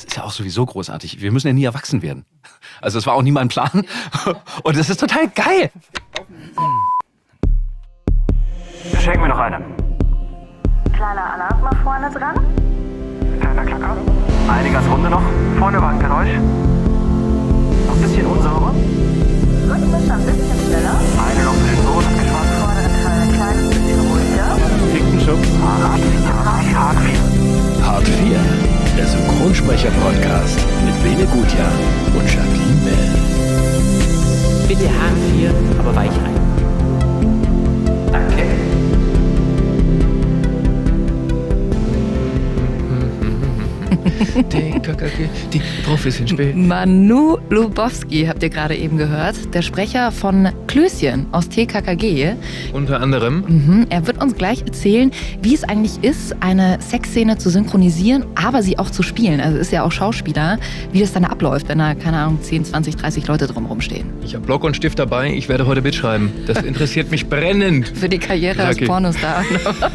das ist ja auch sowieso großartig. Wir müssen ja nie erwachsen werden. Also das war auch nie mein Plan. Und das ist total geil. Schenken wir noch eine. Kleiner Alarm mal vorne dran. Kleiner Klacker. Eine Gasrunde noch. Vorne war ein Geräusch. Noch ein bisschen unsauber. Rhythmisch ein bisschen schneller. Eine noch für den Boden geschwatzt. Vorderen Teil ein kleines bisschen ruhiger. Ticken-Schubs. Hart 4. Hart 4, der Synchronsprecher-Podcast mit Bene Gutjahr und Jacqueline Bell. Bitte Hart 4, aber weich rein. Danke. Die Profis sind spät. Manu Lubowski habt ihr gerade eben gehört, der Sprecher von Klößchen aus TKKG. Unter anderem. Er wird uns gleich erzählen, wie es eigentlich ist, eine Sexszene zu synchronisieren, aber sie auch zu spielen. Also ist ja auch Schauspieler, wie das dann abläuft, wenn da, keine Ahnung, 10, 20, 30 Leute drumherum stehen. Ich habe Block und Stift dabei, ich werde heute mitschreiben. Das interessiert mich brennend. Für die Karriere als Jackie. Pornostar.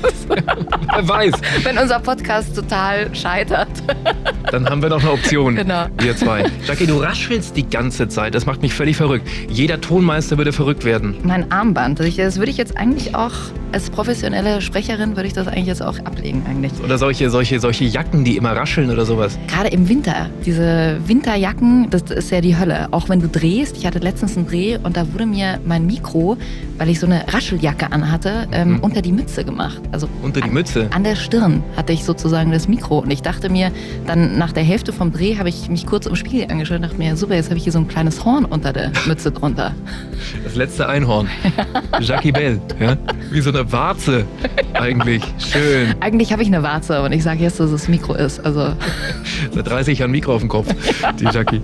Wer weiß. Wenn unser Podcast total scheitert. Dann haben wir noch eine Option. Genau. Wir zwei. Jackie, du raschelst die ganze Zeit. Das macht mich völlig verrückt. Jeder Tonmeister würde verrückt werden. Mein Armband, das würde ich jetzt eigentlich auch, als professionelle Sprecherin würde ich das eigentlich jetzt auch ablegen eigentlich. Oder solche Jacken, die immer rascheln oder sowas. Gerade im Winter, diese Winterjacken, das ist ja die Hölle. Auch wenn du drehst, ich hatte letztens einen Dreh und da wurde mir mein Mikro, weil ich so eine Rascheljacke anhatte, unter die Mütze gemacht. Also Unter die Mütze? An der Stirn hatte ich sozusagen das Mikro und ich dachte mir, dann nach der Hälfte vom Dreh habe ich mich kurz im Spiegel angeschaut und dachte mir, super, jetzt habe ich hier so ein kleines Horn unter der Mütze drunter. Das letzte Einhorn. Jackie Bell. Ja? Wie so eine Warze eigentlich. Schön. Eigentlich habe ich eine Warze und ich sage jetzt, dass es das Mikro ist. Also Seit 30 Jahren Mikro auf dem Kopf, die Jackie.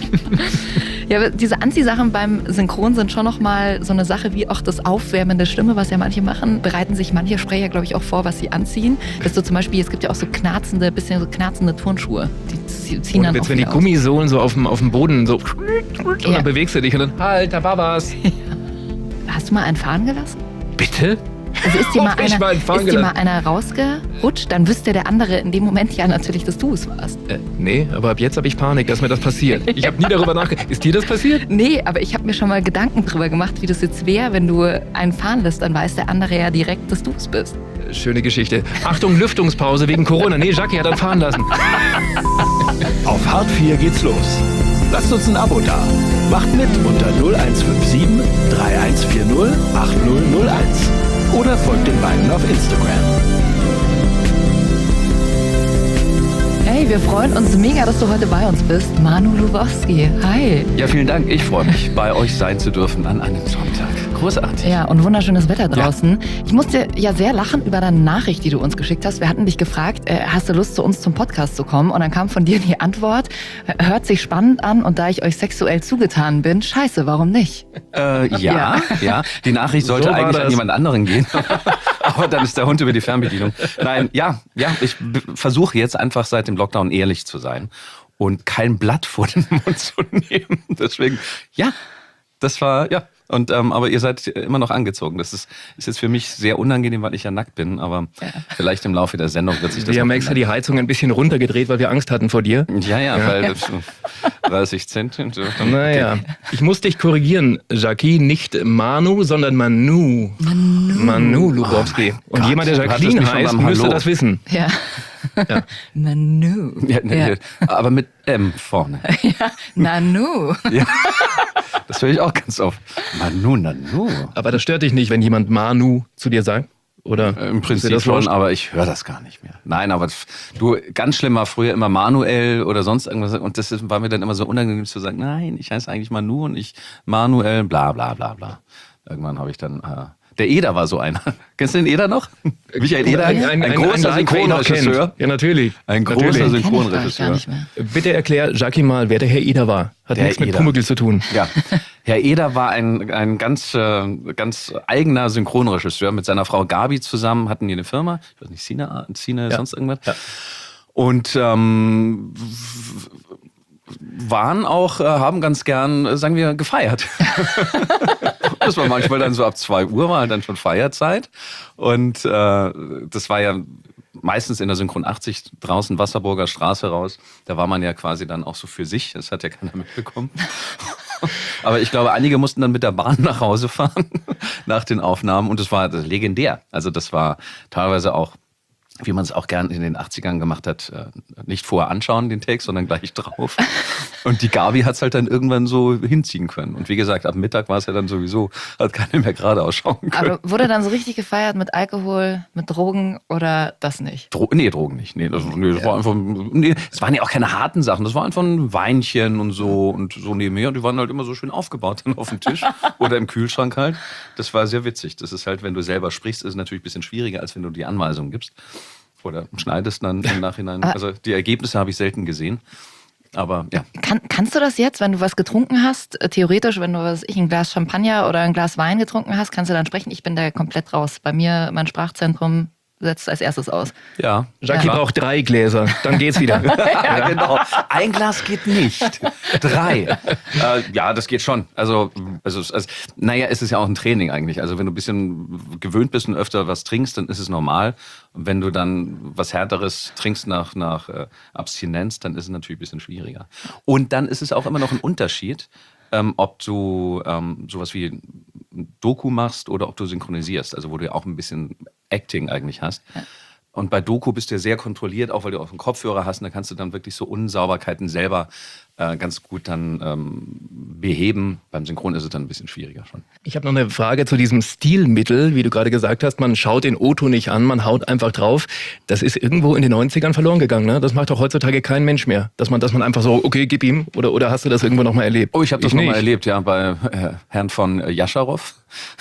ja, aber diese Anziehsachen beim Synchron sind schon nochmal so eine Sache wie auch das Aufwärmen der Stimme, was ja manche machen. Bereiten sich manche Sprecher, glaube ich, auch vor, was sie anziehen. Dass du zum Beispiel, es gibt ja auch so knarzende Turnschuhe. Die ziehen dann Und auch jetzt, wenn die wieder Gummisohlen so auf dem Boden so. Und Ja. dann bewegst du dich und dann, halt, da war was. aus. Hast du mal einen fahren gelassen? Bitte? Also ist dir mal Ob ich mal einen fahren gelassen? einer rausgerutscht, dann wüsste der andere in dem Moment ja natürlich, dass du es warst. Nee, aber ab jetzt habe ich Panik, dass mir das passiert. Ich habe nie darüber nachgedacht. Ist dir das passiert? Nee, aber ich habe mir schon mal Gedanken drüber gemacht, wie das jetzt wäre, wenn du einen fahren lässt, dann weiß der andere ja direkt, dass du es bist. Schöne Geschichte. Achtung, Lüftungspause wegen Corona. Nee, Jackie hat dann fahren lassen. Auf Hart 4 geht's los. Lasst uns ein Abo da. Macht mit unter 0157 3140 8001. Oder folgt den beiden auf Instagram. Hey, wir freuen uns mega, dass du heute bei uns bist. Manu Lubowski, hi. Ja, vielen Dank. Ich freue mich, bei euch sein zu dürfen an einem Sonntag. Großartig. Ja, und wunderschönes Wetter draußen. Ich musste ja sehr lachen über deine Nachricht, die du uns geschickt hast. Wir hatten dich gefragt, hast du Lust, zu uns zum Podcast zu kommen? Und dann kam von dir die Antwort, hört sich spannend an und da ich euch sexuell zugetan bin, scheiße, warum nicht? Ja. Die Nachricht sollte So war eigentlich das. an jemand anderen gehen. Aber dann ist der Hund über die Fernbedienung. Nein, ich versuche jetzt einfach seit dem Lockdown ehrlich zu sein und kein Blatt vor den Mund zu nehmen. Deswegen, das war, Und, aber ihr seid immer noch angezogen. Das ist jetzt für mich sehr unangenehm, weil ich ja nackt bin. Aber vielleicht im Laufe der Sendung wird sich das Wir haben noch extra ändern. die Heizung ein bisschen runtergedreht, weil wir Angst hatten vor dir. Ja, weil das 30 Cent. Naja, ich muss dich korrigieren, Jackie. Nicht Manu, sondern Manu. Manu Lubowski. Und Gott, jemand, der du hattest Jacqueline mich schon heißt, beim müsste Hallo. das wissen. Ja. Ja. Manu. Ja. Aber mit M vorne. Ja, Nanu. Ja. Das höre ich auch ganz oft. Nanu. Aber das stört dich nicht, wenn jemand Manu zu dir sagt? Oder Im ist dir Prinzip das schon, wurscht? aber ich höre das gar nicht mehr. Nein, aber du, ganz schlimm war früher immer Manuel oder sonst irgendwas. Und das war mir dann immer so unangenehm zu sagen, nein, ich heiße eigentlich Manu und ich Manuel, bla bla bla bla. Irgendwann habe ich dann... Der Eder war so einer. Kennst du den Eder noch? Michael Eder, ein großer Synchronregisseur. Ja, natürlich. Ein großer Natürlich. Kenn ich gar Synchronregisseur. nicht mehr. Bitte erklär Jackie mal, wer der Herr Eder war. Hat Der nichts mit Eder. Pumuckl zu tun. Ja, Herr Eder war ein ganz eigener Synchronregisseur. Mit seiner Frau Gabi zusammen hatten die eine Firma. Ich weiß nicht, Cine, sonst irgendwas. Ja. Und waren auch, haben ganz gern, sagen wir, gefeiert. Das war manchmal dann so ab 2 Uhr, war dann schon Feierzeit. Und das war ja meistens in der Synchron 80 draußen Wasserburger Straße raus. Da war man ja quasi dann auch so für sich. Das hat ja keiner mitbekommen. Aber ich glaube, einige mussten dann mit der Bahn nach Hause fahren nach den Aufnahmen. Und das war legendär. Also das war teilweise auch, wie man es auch gern in den 80ern gemacht hat, nicht vorher anschauen, den Take, sondern gleich drauf. Und die Gabi hat es halt dann irgendwann so hinziehen können. Und wie gesagt, ab Mittag war es ja dann sowieso, hat keiner mehr gerade ausschauen können. Aber wurde dann so richtig gefeiert mit Alkohol, mit Drogen oder das nicht? Nee, Drogen nicht. Das war einfach, es waren ja auch keine harten Sachen. Das war einfach ein Weinchen und so nebenher. Und die waren halt immer so schön aufgebaut dann auf dem Tisch oder im Kühlschrank halt. Das war sehr witzig. Das ist halt, wenn du selber sprichst, ist es natürlich ein bisschen schwieriger, als wenn du die Anweisungen gibst. Oder schneidest dann im Nachhinein. Also die Ergebnisse habe ich selten gesehen. Aber ja. Kannst du das jetzt, wenn du was getrunken hast, theoretisch, wenn du ein Glas Champagner oder ein Glas Wein getrunken hast, kannst du dann sprechen? Ich bin da komplett raus. Bei mir, mein Sprachzentrum setzt als erstes aus. Ja. Jackie braucht 3 Gläser, dann geht's wieder. Ja, genau. Ein Glas geht nicht. 3. Ja, das geht schon. Also, es ist ja auch ein Training eigentlich. Also wenn du ein bisschen gewöhnt bist und öfter was trinkst, dann ist es normal. Und wenn du dann was Härteres trinkst nach Abstinenz, dann ist es natürlich ein bisschen schwieriger. Und dann ist es auch immer noch ein Unterschied, ob du sowas wie ein Doku machst oder ob du synchronisierst. Also wo du ja auch ein bisschen Acting eigentlich hast. Ja. Und bei Doku bist du ja sehr kontrolliert, auch weil du auch einen Kopfhörer hast. Und da kannst du dann wirklich so Unsauberkeiten selber ganz gut dann beheben. Beim Synchron ist es dann ein bisschen schwieriger schon. Ich habe noch eine Frage zu diesem Stilmittel, wie du gerade gesagt hast. Man schaut den O-Ton nicht an, man haut einfach drauf. Das ist irgendwo in den 90ern verloren gegangen, ne? Das macht doch heutzutage kein Mensch mehr. Dass man einfach so, okay, gib ihm. Oder hast du das irgendwo noch mal erlebt? Oh, ich habe das noch mal erlebt, ja, bei Herrn von Jascharow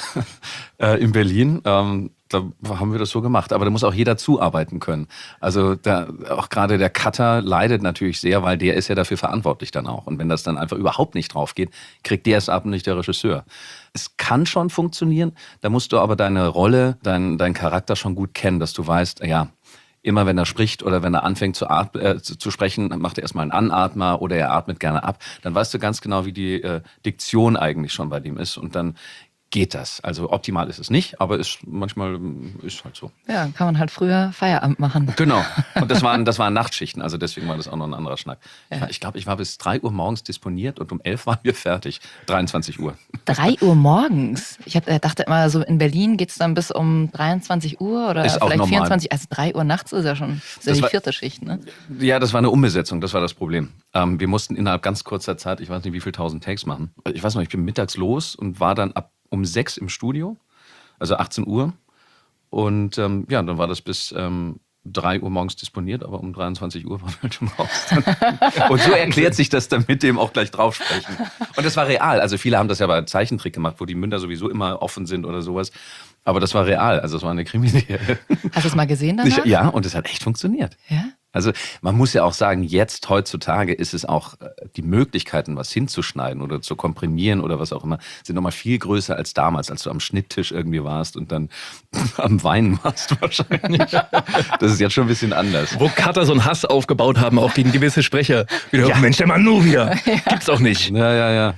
in Berlin. Da haben wir das so gemacht. Aber da muss auch jeder zuarbeiten können. Also da auch gerade der Cutter leidet natürlich sehr, weil der ist ja dafür verantwortlich dann auch. Und wenn das dann einfach überhaupt nicht drauf geht, kriegt der es ab und nicht der Regisseur. Es kann schon funktionieren. Da musst du aber deine Rolle, deinen Charakter schon gut kennen, dass du weißt, ja, immer wenn er spricht oder wenn er anfängt zu sprechen, macht er erstmal einen Anatmer oder er atmet gerne ab. Dann weißt du ganz genau, wie die Diktion eigentlich schon bei dem ist. Und dann geht das. Also optimal ist es nicht, aber manchmal ist halt so. Ja, kann man halt früher Feierabend machen. Genau. Und das waren Nachtschichten, also deswegen war das auch noch ein anderer Schnack. Ja. Ich glaube, ich war bis 3 Uhr morgens disponiert und um 11 waren wir fertig. 23 Uhr. 3 Uhr morgens? Ich dachte immer, so in Berlin geht es dann bis um 23 Uhr oder ist vielleicht auch 24. Also 3 Uhr nachts ist ja schon die 4. Schicht, ne? Ja, das war eine Umbesetzung, das war das Problem. Wir mussten innerhalb ganz kurzer Zeit, ich weiß nicht wie viel 1000 Takes machen. Ich weiß noch, ich bin mittags los und war dann um 6 im Studio, also 18 Uhr. Und dann war das bis 3 Uhr morgens disponiert, aber um 23 Uhr waren wir halt schon raus. Und so erklärt sich das dann mit dem auch gleich draufsprechen. Und das war real. Also viele haben das ja bei Zeichentrick gemacht, wo die Münder sowieso immer offen sind oder sowas. Aber das war real. Also es war eine Krimiserie. Hast du es mal gesehen danach? Ja, und es hat echt funktioniert. Ja? Also man muss ja auch sagen, jetzt heutzutage ist es auch, die Möglichkeiten, was hinzuschneiden oder zu komprimieren oder was auch immer, sind nochmal viel größer als damals, als du am Schnitttisch irgendwie warst und dann am Weinen warst wahrscheinlich. Das ist jetzt schon ein bisschen anders. Wo Cutter so einen Hass aufgebaut haben, auch gegen gewisse Sprecher. Wieder, Mensch, der Manu wieder. Gibt's auch nicht. Ja.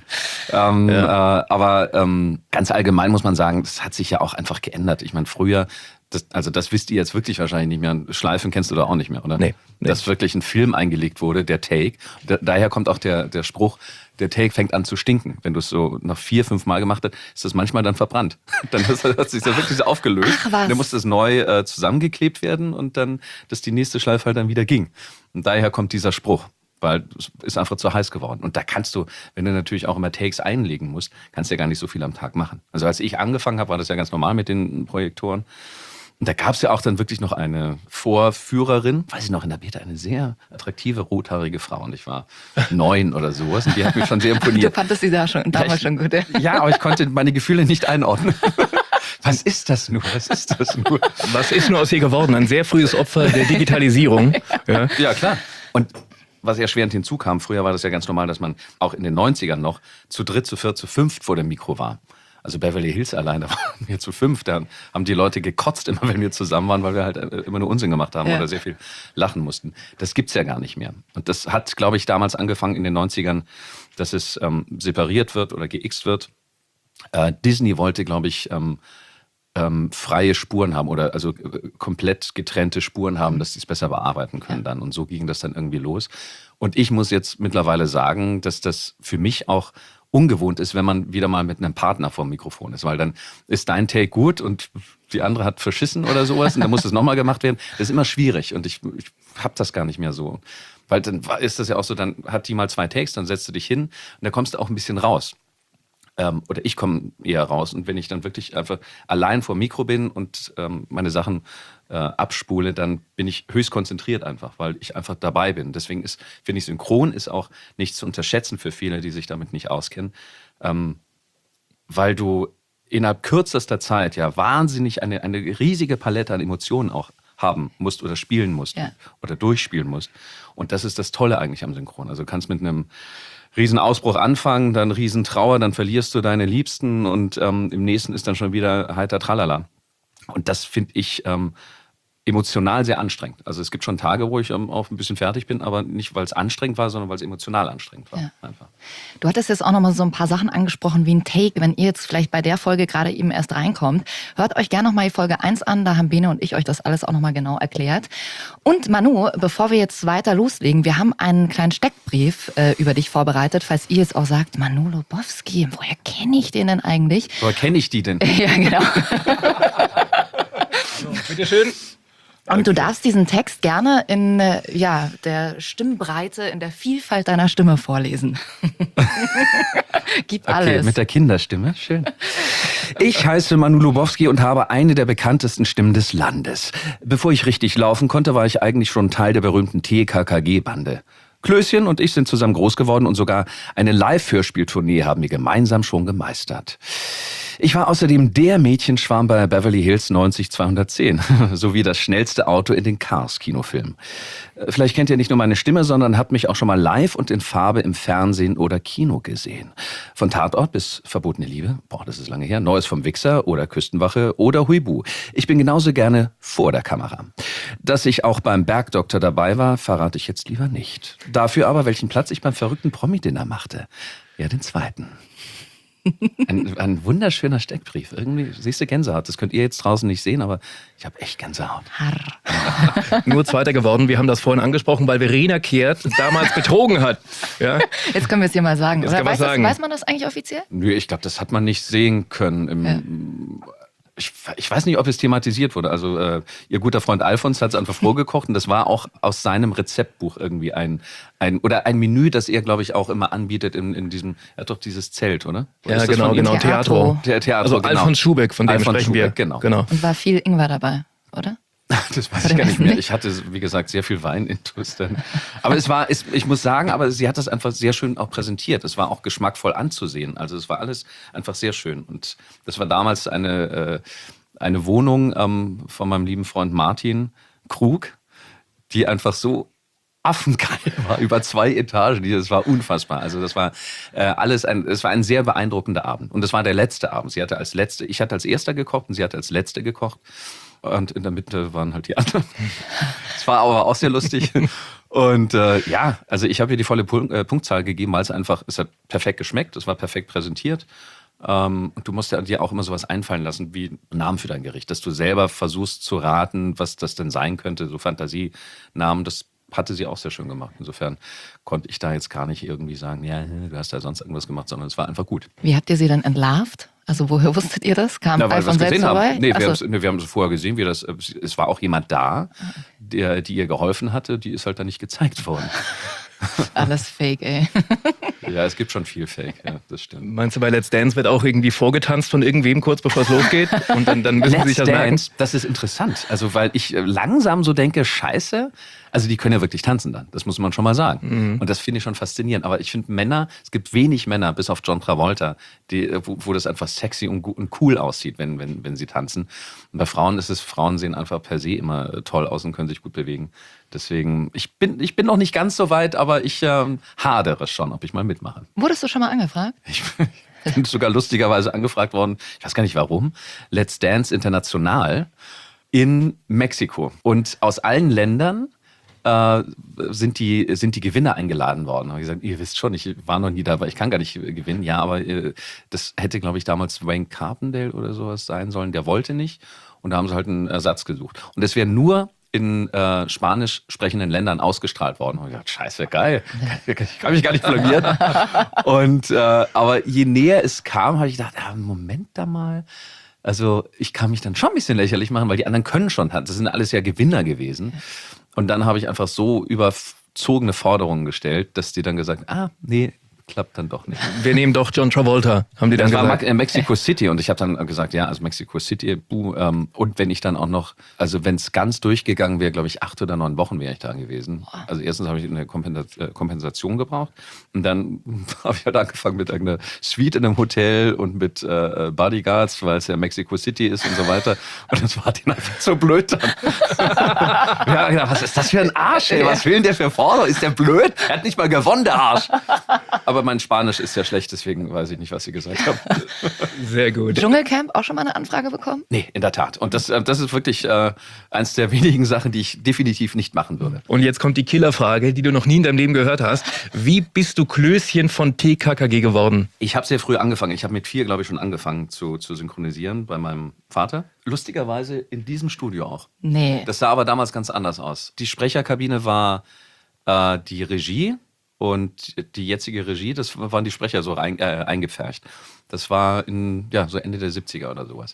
Aber ganz allgemein muss man sagen, das hat sich ja auch einfach geändert. Ich meine, früher, das wisst ihr jetzt wirklich wahrscheinlich nicht mehr. Schleifen kennst du da auch nicht mehr, oder? Nee. Dass wirklich ein Film eingelegt wurde, der Take. Daher kommt auch der Spruch, der Take fängt an zu stinken. Wenn du es so noch 4-5 Mal gemacht hast, ist das manchmal dann verbrannt. Dann hat sich das wirklich so aufgelöst. Ach, was? Dann musste es neu zusammengeklebt werden und dann, dass die nächste Schleife halt dann wieder ging. Und daher kommt dieser Spruch. Weil es ist einfach zu heiß geworden. Und da kannst du, wenn du natürlich auch immer Takes einlegen musst, kannst du ja gar nicht so viel am Tag machen. Also als ich angefangen habe, war das ja ganz normal mit den Projektoren. Und da gab es ja auch dann wirklich noch eine Vorführerin, weiß ich noch, in der Beta, eine sehr attraktive, rothaarige Frau. Und ich war 9 oder sowas. Und die hat mich schon sehr imponiert. Du fandest sie damals schon gut, ja? Ja, aber ich konnte meine Gefühle nicht einordnen. Was ist das nur? Was ist nur aus ihr geworden? Ein sehr frühes Opfer der Digitalisierung. Ja, klar. Und was erschwerend hinzukam, früher war das ja ganz normal, dass man auch in den 90ern noch zu 3, zu 4, zu 5 vor dem Mikro war. Also Beverly Hills allein, da waren wir zu 5. Da haben die Leute gekotzt immer, wenn wir zusammen waren, weil wir halt immer nur Unsinn gemacht haben oder sehr viel lachen mussten. Das gibt's ja gar nicht mehr. Und das hat, glaube ich, damals angefangen in den 90ern, dass es separiert wird oder geixt wird. Disney wollte, glaube ich, freie Spuren haben oder also komplett getrennte Spuren haben, dass sie es besser bearbeiten können dann. Und so ging das dann irgendwie los. Und ich muss jetzt mittlerweile sagen, dass das für mich auch ungewohnt ist, wenn man wieder mal mit einem Partner vor dem Mikrofon ist, weil dann ist dein Take gut und die andere hat verschissen oder sowas und dann muss das nochmal gemacht werden. Das ist immer schwierig und ich habe das gar nicht mehr so. Weil dann ist das ja auch so, dann hat die mal 2 Takes, dann setzt du dich hin und da kommst du auch ein bisschen raus. Oder ich komme eher raus. Und wenn ich dann wirklich einfach allein vor dem Mikro bin und meine Sachen abspule, dann bin ich höchst konzentriert einfach, weil ich einfach dabei bin. Deswegen finde ich, synchron ist auch nicht zu unterschätzen für viele, die sich damit nicht auskennen, weil du innerhalb kürzester Zeit ja wahnsinnig eine riesige Palette an Emotionen auch haben musst oder spielen musst oder durchspielen musst. Und das ist das Tolle eigentlich am Synchron. Also du kannst mit einem Riesenausbruch anfangen, dann Riesentrauer, dann verlierst du deine Liebsten und im nächsten ist dann schon wieder heiter Tralala. Und das finde ich emotional sehr anstrengend. Also es gibt schon Tage, wo ich auch ein bisschen fertig bin, aber nicht, weil es anstrengend war, sondern weil es emotional anstrengend war. Ja. Einfach. Du hattest jetzt auch noch mal so ein paar Sachen angesprochen wie ein Take. Wenn ihr jetzt vielleicht bei der Folge gerade eben erst reinkommt, hört euch gerne noch mal die Folge 1 an. Da haben Bene und ich euch das alles auch noch mal genau erklärt. Und Manu, bevor wir jetzt weiter loslegen, wir haben einen kleinen Steckbrief über dich vorbereitet, falls ihr jetzt auch sagt, Manu Lubowski, woher kenne ich den denn eigentlich? Woher kenne ich die denn? Ja, genau. Bitteschön. Und du darfst diesen Text gerne in der Stimmbreite, in der Vielfalt deiner Stimme vorlesen. Gib alles. Okay, mit der Kinderstimme. Schön. Ich heiße Manu Lubowski und habe eine der bekanntesten Stimmen des Landes. Bevor ich richtig laufen konnte, war ich eigentlich schon Teil der berühmten TKKG-Bande. Klößchen und ich sind zusammen groß geworden und sogar eine Live-Hörspieltournee haben wir gemeinsam schon gemeistert. Ich war außerdem der Mädchenschwarm bei Beverly Hills 90210, sowie das schnellste Auto in den Cars-Kinofilmen. Vielleicht kennt ihr nicht nur meine Stimme, sondern habt mich auch schon mal live und in Farbe im Fernsehen oder Kino gesehen. Von Tatort bis Verbotene Liebe, das ist lange her, Neues vom Wichser oder Küstenwache oder Huibu. Ich bin genauso gerne vor der Kamera. Dass ich auch beim Bergdoktor dabei war, verrate ich jetzt lieber nicht. Dafür aber, welchen Platz ich beim verrückten Promi-Dinner machte. Ja, den 2. Ein wunderschöner Steckbrief. Irgendwie siehst du Gänsehaut. Das könnt ihr jetzt draußen nicht sehen, aber ich habe echt Gänsehaut. Nur 2. geworden. Wir haben das vorhin angesprochen, weil Verena Kehrt damals betrogen hat. Ja? Jetzt können wir es dir mal sagen. Jetzt Oder kann man sagen. weiß man das eigentlich offiziell? Nö, ich glaube, das hat man nicht sehen können. Ich weiß nicht, ob es thematisiert wurde. Also ihr guter Freund Alfons hat es einfach vorgekocht und das war auch aus seinem Rezeptbuch irgendwie ein Menü, das er, glaube ich, auch immer anbietet in diesem, er hat doch dieses Zelt, oder? Ja, genau, Theatro. Theatro, also genau. Alfons Schubeck, von dem Alfons sprechen wir. Schubeck, genau. Und war viel Ingwer dabei, oder? Das weiß ich gar nicht mehr. Ich hatte, wie gesagt, sehr viel Wein in Tustern. Aber ich muss sagen, aber sie hat das einfach sehr schön auch präsentiert. Es war auch geschmackvoll anzusehen. Also es war alles einfach sehr schön. Und das war damals eine Wohnung von meinem lieben Freund Martin Krug, die einfach so affengeil war, über 2 Etagen. Das war unfassbar. Also das war es war ein sehr beeindruckender Abend. Und das war der letzte Abend. Ich hatte als erster gekocht und sie hatte als letzte gekocht. Und in der Mitte waren halt die anderen. Das war aber auch sehr lustig. Und also ich habe ihr die volle Punktzahl gegeben, weil es hat perfekt geschmeckt, es war perfekt präsentiert. Und du musst dir auch immer sowas einfallen lassen wie Namen für dein Gericht, dass du selber versuchst zu raten, was das denn sein könnte, so Fantasienamen, das hatte sie auch sehr schön gemacht. Insofern konnte ich da jetzt gar nicht irgendwie sagen, ja, du hast ja sonst irgendwas gemacht, sondern es war einfach gut. Wie habt ihr sie dann entlarvt? Also woher wusstet ihr das? Kam weil wir Alfons es gesehen selbst vorbei? haben. Nee, wir haben es vorher gesehen, es war auch jemand da, die ihr geholfen hatte, die ist halt dann nicht gezeigt worden. Alles Fake, ey. Ja, es gibt schon viel Fake, ja, das stimmt. Meinst du, bei Let's Dance wird auch irgendwie vorgetanzt von irgendwem kurz bevor es losgeht? Und dann müssen sie sich das merken? Das ist interessant. Also, weil ich langsam so denke, scheiße, also die können ja wirklich tanzen dann, das muss man schon mal sagen. Und das finde ich schon faszinierend. Aber ich finde Männer, es gibt wenig Männer, bis auf John Travolta, wo das einfach sexy und cool aussieht, wenn sie tanzen. Und bei Frauen Frauen sehen einfach per se immer toll aus und können sich gut bewegen. Deswegen, ich bin noch nicht ganz so weit, aber ich hadere schon, ob ich mal mitmache. Wurdest du schon mal angefragt? Ich bin sogar lustigerweise angefragt worden, ich weiß gar nicht warum, Let's Dance International in Mexiko. Und aus allen Ländern sind die Gewinner eingeladen worden. Habe ich gesagt, ihr wisst schon, ich war noch nie dabei, ich kann gar nicht gewinnen. Ja, aber das hätte, glaube ich, damals Wayne Carpendale oder sowas sein sollen. Der wollte nicht. Und da haben sie halt einen Ersatz gesucht. Und es wäre nur in spanisch sprechenden Ländern ausgestrahlt worden. Und ich dachte, scheiße, geil. Ich kann mich gar nicht blamieren. Und aber je näher es kam, habe ich gedacht, Moment da mal. Also ich kann mich dann schon ein bisschen lächerlich machen, weil die anderen können schon tanzen. Das sind alles ja Gewinner gewesen. Und dann habe ich einfach so überzogene Forderungen gestellt, dass die dann gesagt, nee, klappt dann doch nicht. Wir nehmen doch John Travolta, haben die dann gesagt. Das war in Mexico City und ich habe dann gesagt, ja, also Mexico City, und wenn ich dann auch noch, also wenn es ganz durchgegangen wäre, glaube ich, 8 oder 9 Wochen wäre ich da gewesen. Also erstens habe ich eine Kompensation gebraucht und dann habe ich halt angefangen mit irgendeiner Suite in einem Hotel und mit Bodyguards, weil es ja Mexico City ist und so weiter. Und das war denen einfach so blöd dann. Ja, was ist das für ein Arsch, ey? Was will denn der für Forderung? Ist der blöd? Er hat nicht mal gewonnen, der Arsch. Aber mein Spanisch ist ja schlecht, deswegen weiß ich nicht, was Sie gesagt haben. Sehr gut. Dschungelcamp auch schon mal eine Anfrage bekommen? Nee, in der Tat. Und das ist wirklich eins der wenigen Sachen, die ich definitiv nicht machen würde. Und jetzt kommt die Killerfrage, die du noch nie in deinem Leben gehört hast. Wie bist du Klößchen von TKKG geworden? Ich habe sehr früh angefangen. Ich habe mit 4, glaube ich, schon angefangen zu synchronisieren bei meinem Vater. Lustigerweise in diesem Studio auch. Nee. Das sah aber damals ganz anders aus. Die Sprecherkabine war die Regie. Und die jetzige Regie, das waren die Sprecher so eingepfercht. Das war so Ende der 70er oder sowas.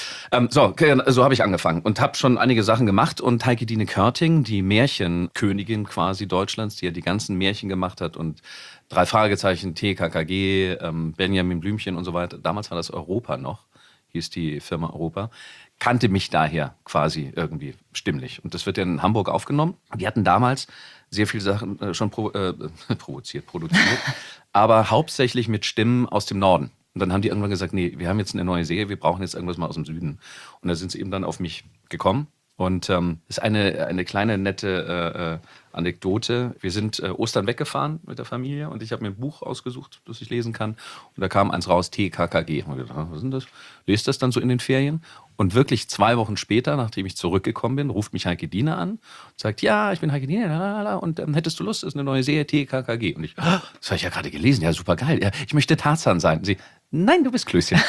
So habe ich angefangen und habe schon einige Sachen gemacht. Und Heike Dine Körting, die Märchenkönigin quasi Deutschlands, die ja die ganzen Märchen gemacht hat und 3 Fragezeichen, TKKG, Benjamin Blümchen und so weiter. Damals war das Europa noch, hieß die Firma Europa. Kannte mich daher quasi irgendwie stimmlich. Und das wird ja in Hamburg aufgenommen. Die hatten damals sehr viele Sachen schon produziert, aber hauptsächlich mit Stimmen aus dem Norden. Und dann haben die irgendwann gesagt, nee, wir haben jetzt eine neue Serie, wir brauchen jetzt irgendwas mal aus dem Süden. Und da sind sie eben dann auf mich gekommen. Und das ist eine kleine, nette Anekdote. Wir sind Ostern weggefahren mit der Familie und ich habe mir ein Buch ausgesucht, das ich lesen kann. Und da kam eins raus, TKKG. Und ich dachte, was ist denn das? Lest das dann so in den Ferien? Und wirklich 2 Wochen später, nachdem ich zurückgekommen bin, ruft mich Heike Dine an und sagt, ja, ich bin Heike Dine, und hättest du Lust, das ist eine neue Serie, TKKG. Und ich, das habe ich ja gerade gelesen, ja, super geil. Ja, ich möchte Tarzan sein. Und sie, nein, du bist Klößchen.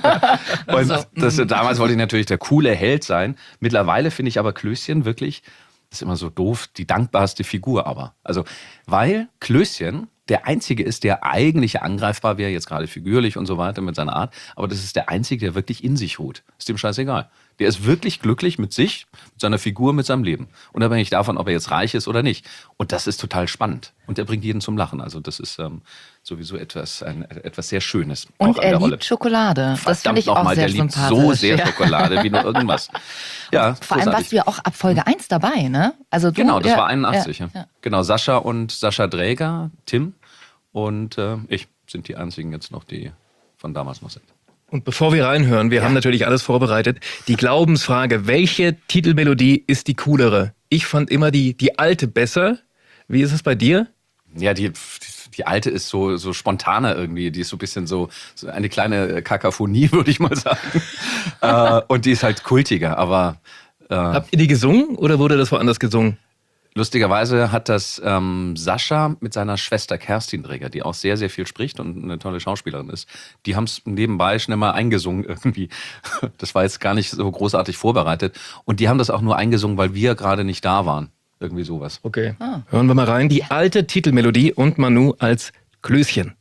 Und damals wollte ich natürlich der coole Held sein. Mittlerweile finde ich aber Klößchen wirklich, das ist immer so doof, die dankbarste Figur aber. Also, weil Klößchen der Einzige ist, der eigentlich angreifbar wäre, jetzt gerade figürlich und so weiter mit seiner Art, aber das ist der Einzige, der wirklich in sich ruht. Ist dem scheißegal. Der ist wirklich glücklich mit sich, mit seiner Figur, mit seinem Leben. Unabhängig davon, ob er jetzt reich ist oder nicht. Und das ist total spannend. Und er bringt jeden zum Lachen. Also das ist sowieso etwas sehr Schönes. Und er liebt Schokolade. Das finde ich auch sehr sympathisch. Der liebt so sehr Schokolade wie nur irgendwas. Ja, vor allem warst du ja auch ab Folge 1 dabei, ne? Also du, genau, das war 81. Ja. Genau, Sascha und Sascha Dräger, Tim und ich sind die einzigen jetzt noch, die von damals noch sind. Und bevor wir reinhören, wir haben natürlich alles vorbereitet. Die Glaubensfrage, welche Titelmelodie ist die coolere? Ich fand immer die alte besser. Wie ist es bei dir? Ja, die alte ist so spontaner irgendwie. Die ist so ein bisschen so eine kleine Kakaphonie, würde ich mal sagen. Und die ist halt kultiger, aber... Habt ihr die gesungen oder wurde das woanders gesungen? Lustigerweise hat das Sascha mit seiner Schwester Kerstin Dräger, die auch sehr, sehr viel spricht und eine tolle Schauspielerin ist, die haben es nebenbei schnell mal eingesungen irgendwie. Das war jetzt gar nicht so großartig vorbereitet. Und die haben das auch nur eingesungen, weil wir gerade nicht da waren. Irgendwie sowas. Okay, hören wir mal rein. Die alte Titelmelodie und Manu als Klößchen.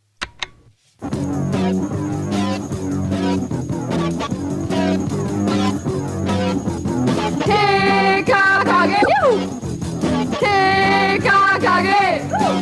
TKKG! TKKG!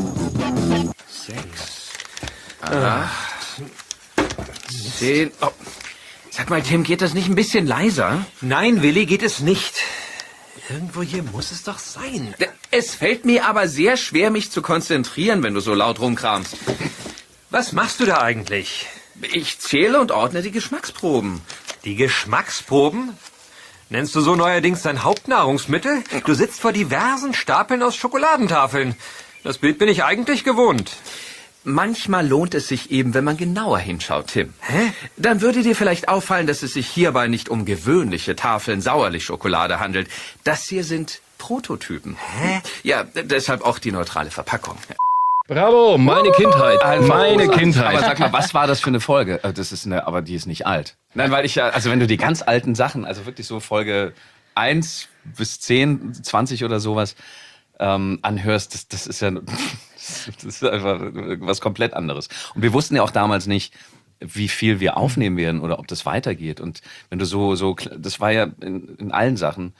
6, 8, 10. Oh. Sag mal, Tim, geht das nicht ein bisschen leiser? Nein, Willi, geht es nicht. Irgendwo hier muss es doch sein. Es fällt mir aber sehr schwer, mich zu konzentrieren, wenn du so laut rumkramst. Was machst du da eigentlich? Ich zähle und ordne die Geschmacksproben. Die Geschmacksproben? Nennst du so neuerdings dein Hauptnahrungsmittel? Du sitzt vor diversen Stapeln aus Schokoladentafeln. Das Bild bin ich eigentlich gewohnt. Manchmal lohnt es sich eben, wenn man genauer hinschaut, Tim. Hä? Dann würde dir vielleicht auffallen, dass es sich hierbei nicht um gewöhnliche Tafeln Sauerlich-Schokolade handelt. Das hier sind Prototypen. Hä? Ja, deshalb auch die neutrale Verpackung. Bravo, meine Kindheit. Meine Kindheit. Aber sag mal, was war das für eine Folge? Aber die ist nicht alt. Nein, weil also wenn du die ganz alten Sachen, also wirklich so Folge 1 bis 10, 20 oder sowas anhörst, das ist ja das ist einfach was komplett anderes. Und wir wussten ja auch damals nicht, wie viel wir aufnehmen werden oder ob das weitergeht. Und wenn du so das war ja in allen Sachen,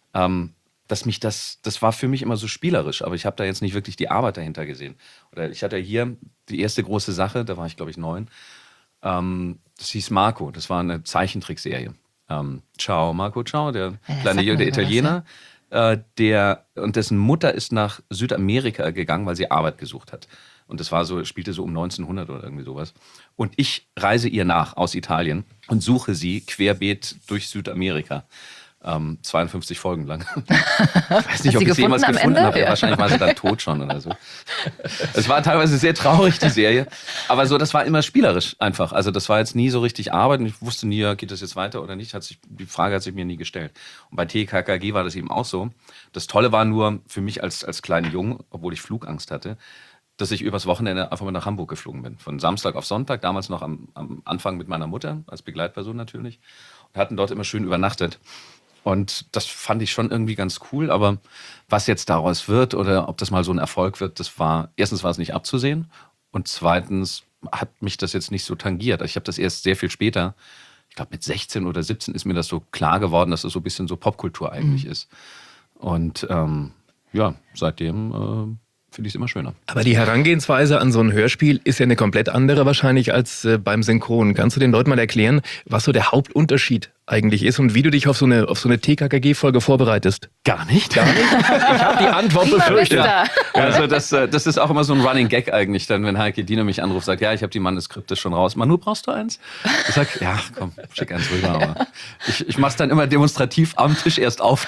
das war für mich immer so spielerisch, aber ich habe da jetzt nicht wirklich die Arbeit dahinter gesehen. Oder ich hatte hier die erste große Sache, da war ich glaube ich 9, das hieß Marco, das war eine Zeichentrickserie. Ciao, Marco, ciao, der kleine der Italiener, und dessen Mutter ist nach Südamerika gegangen, weil sie Arbeit gesucht hat. Und das spielte so um 1900 oder irgendwie sowas. Und ich reise ihr nach aus Italien und suche sie querbeet durch Südamerika. 52 Folgen lang. Ich weiß nicht, ob ich sie jemals gefunden habe. Ja. Wahrscheinlich war sie dann tot schon oder so. Es war teilweise sehr traurig, die Serie. Aber das war immer spielerisch einfach. Also das war jetzt nie so richtig Arbeit. Und ich wusste nie, geht das jetzt weiter oder nicht. Die Frage hat sich mir nie gestellt. Und bei TKKG war das eben auch so. Das Tolle war nur für mich als kleinen Jungen, obwohl ich Flugangst hatte, dass ich übers Wochenende einfach mal nach Hamburg geflogen bin. Von Samstag auf Sonntag, damals noch am Anfang mit meiner Mutter, als Begleitperson natürlich. Und hatten dort immer schön übernachtet. Und das fand ich schon irgendwie ganz cool, aber was jetzt daraus wird oder ob das mal so ein Erfolg wird, erstens war es nicht abzusehen und zweitens hat mich das jetzt nicht so tangiert. Ich habe das erst sehr viel später, ich glaube mit 16 oder 17 ist mir das so klar geworden, dass das so ein bisschen so Popkultur eigentlich ist. Und seitdem finde ich es immer schöner. Aber die Herangehensweise an so ein Hörspiel ist ja eine komplett andere wahrscheinlich als beim Synchron. Kannst du den Leuten mal erklären, was so der Hauptunterschied eigentlich ist und wie du dich auf so eine TKKG-Folge vorbereitest? Gar nicht. Ich habe die Antwort befürchtet. Also das ist auch immer so ein Running Gag eigentlich, dann wenn Heike Dino mich anruft, sagt, ja, ich habe die Manuskripte schon raus. Manu, brauchst du eins? Ich sag, ja, komm, schick eins rüber. Aber ich mach's dann immer demonstrativ am Tisch erst auf,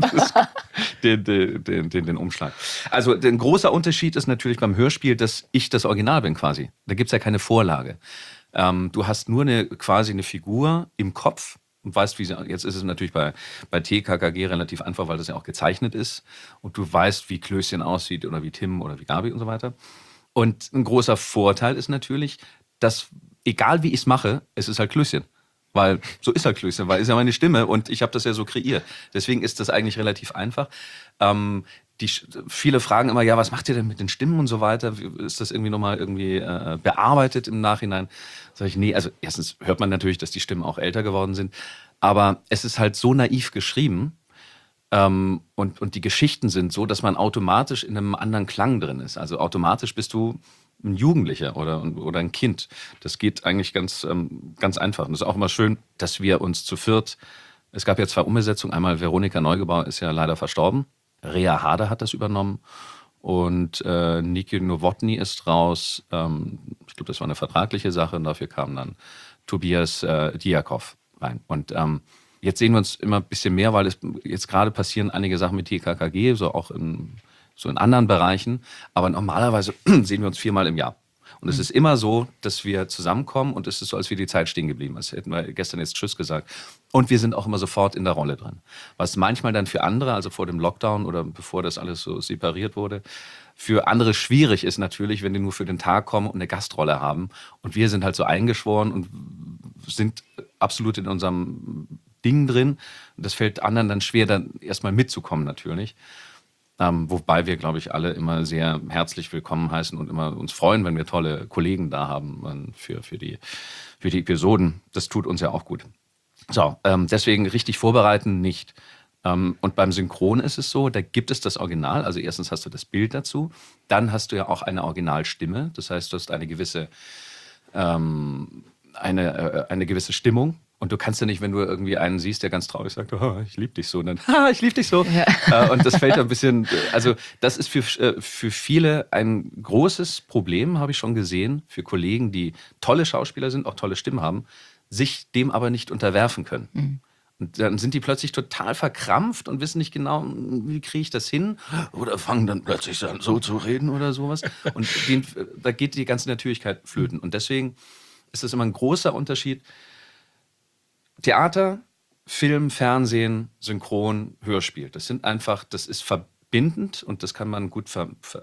den Umschlag. Also ein großer Unterschied ist natürlich beim Hörspiel, dass ich das Original bin quasi. Da gibt's ja keine Vorlage. Du hast nur quasi eine Figur im Kopf, und weißt, jetzt ist es natürlich bei TKKG relativ einfach, weil das ja auch gezeichnet ist. Und du weißt, wie Klößchen aussieht oder wie Tim oder wie Gabi und so weiter. Und ein großer Vorteil ist natürlich, dass egal wie ich es mache, es ist halt Klößchen. Weil so ist halt Klößchen, weil ist ja meine Stimme und ich habe das ja so kreiert. Deswegen ist das eigentlich relativ einfach. Viele fragen immer, ja, was macht ihr denn mit den Stimmen und so weiter? Ist das irgendwie nochmal bearbeitet im Nachhinein? Sag ich, nee, also erstens hört man natürlich, dass die Stimmen auch älter geworden sind, aber es ist halt so naiv geschrieben und die Geschichten sind so, dass man automatisch in einem anderen Klang drin ist. Also automatisch bist du ein Jugendlicher oder ein Kind. Das geht eigentlich ganz einfach. Und es ist auch immer schön, dass wir uns zu viert, es gab ja 2 Umbesetzungen, einmal Veronika Neugebauer ist ja leider verstorben, Rea Harder hat das übernommen und Niki Nowotny ist raus. Ich glaube, das war eine vertragliche Sache und dafür kam dann Tobias Diakov rein. Und jetzt sehen wir uns immer ein bisschen mehr, weil es jetzt gerade passieren einige Sachen mit TKKG, so auch in anderen Bereichen. Aber normalerweise sehen wir uns 4-mal im Jahr. Und es ist immer so, dass wir zusammenkommen und es ist so, als wäre die Zeit stehen geblieben. Als hätten wir gestern jetzt Tschüss gesagt. Und wir sind auch immer sofort in der Rolle drin. Was manchmal dann für andere, also vor dem Lockdown oder bevor das alles so separiert wurde, für andere schwierig ist natürlich, wenn die nur für den Tag kommen und eine Gastrolle haben. Und wir sind halt so eingeschworen und sind absolut in unserem Ding drin. Und das fällt anderen dann schwer, dann erstmal mitzukommen natürlich. Wobei wir, glaube ich, alle immer sehr herzlich willkommen heißen und immer uns freuen, wenn wir tolle Kollegen da haben für die Episoden. Das tut uns ja auch gut. So, deswegen richtig vorbereiten nicht. Und beim Synchron ist es so, da gibt es das Original. Also erstens hast du das Bild dazu. Dann hast du ja auch eine Originalstimme. Das heißt, du hast eine gewisse Stimmung. Und du kannst ja nicht, wenn du irgendwie einen siehst, der ganz traurig sagt, oh, ich liebe dich so, und dann, ich liebe dich so. Ja. Und das fällt ein bisschen, also das ist für viele ein großes Problem, habe ich schon gesehen, für Kollegen, die tolle Schauspieler sind, auch tolle Stimmen haben, sich dem aber nicht unterwerfen können. Mhm. Und dann sind die plötzlich total verkrampft und wissen nicht genau, wie kriege ich das hin? Oder fangen dann plötzlich an, so zu reden oder sowas. Und da geht die ganze Natürlichkeit flöten. Und deswegen ist das immer ein großer Unterschied. Theater Film, Fernsehen, Synchron, Hörspiel. Das ist verbindend und das kann man gut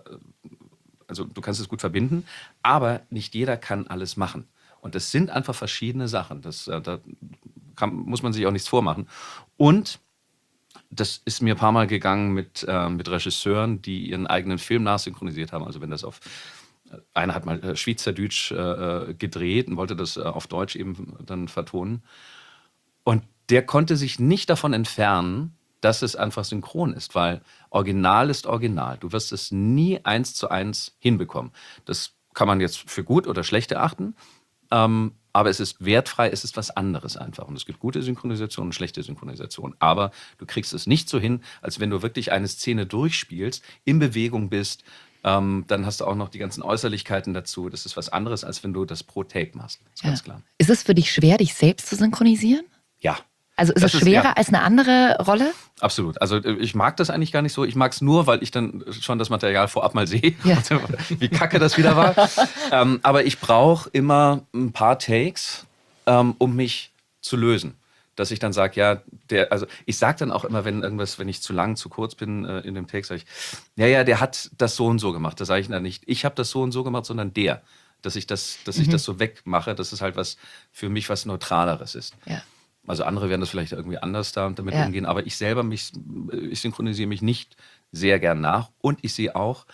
also du kannst es gut verbinden, aber nicht jeder kann alles machen. Und das sind einfach verschiedene Sachen. Da muss man sich auch nichts vormachen. Und das ist mir ein paar Mal gegangen mit Regisseuren, die ihren eigenen Film nachsynchronisiert haben. Also wenn das einer hat mal Schweizerdeutsch gedreht und wollte das auf Deutsch eben dann vertonen. Und der konnte sich nicht davon entfernen, dass es einfach synchron ist, weil Original ist Original. Du wirst es nie 1:1 hinbekommen. Das kann man jetzt für gut oder schlecht erachten, aber es ist wertfrei, es ist was anderes einfach. Und es gibt gute Synchronisation und schlechte Synchronisation. Aber du kriegst es nicht so hin, als wenn du wirklich eine Szene durchspielst, in Bewegung bist, dann hast du auch noch die ganzen Äußerlichkeiten dazu. Das ist was anderes, als wenn du das pro Take machst. Das ist ganz klar. Ist es für dich schwer, dich selbst zu synchronisieren? Ja. Also ist es schwerer als eine andere Rolle? Absolut. Also ich mag das eigentlich gar nicht so. Ich mag es nur, weil ich dann schon das Material vorab mal sehe, wie kacke das wieder war. Aber ich brauche immer ein paar Takes, um mich zu lösen. Dass ich dann sage, also ich sage dann auch immer, wenn ich zu lang, zu kurz bin in dem Take, sage ich, der hat das so und so gemacht. Das sage ich dann nicht, ich habe das so und so gemacht, sondern der. Dass ich das so wegmache, dass es halt für mich was Neutraleres ist. Ja. Also andere werden das vielleicht irgendwie anders damit umgehen, aber ich selber, ich synchronisiere mich nicht sehr gern nach. Und ich sehe auch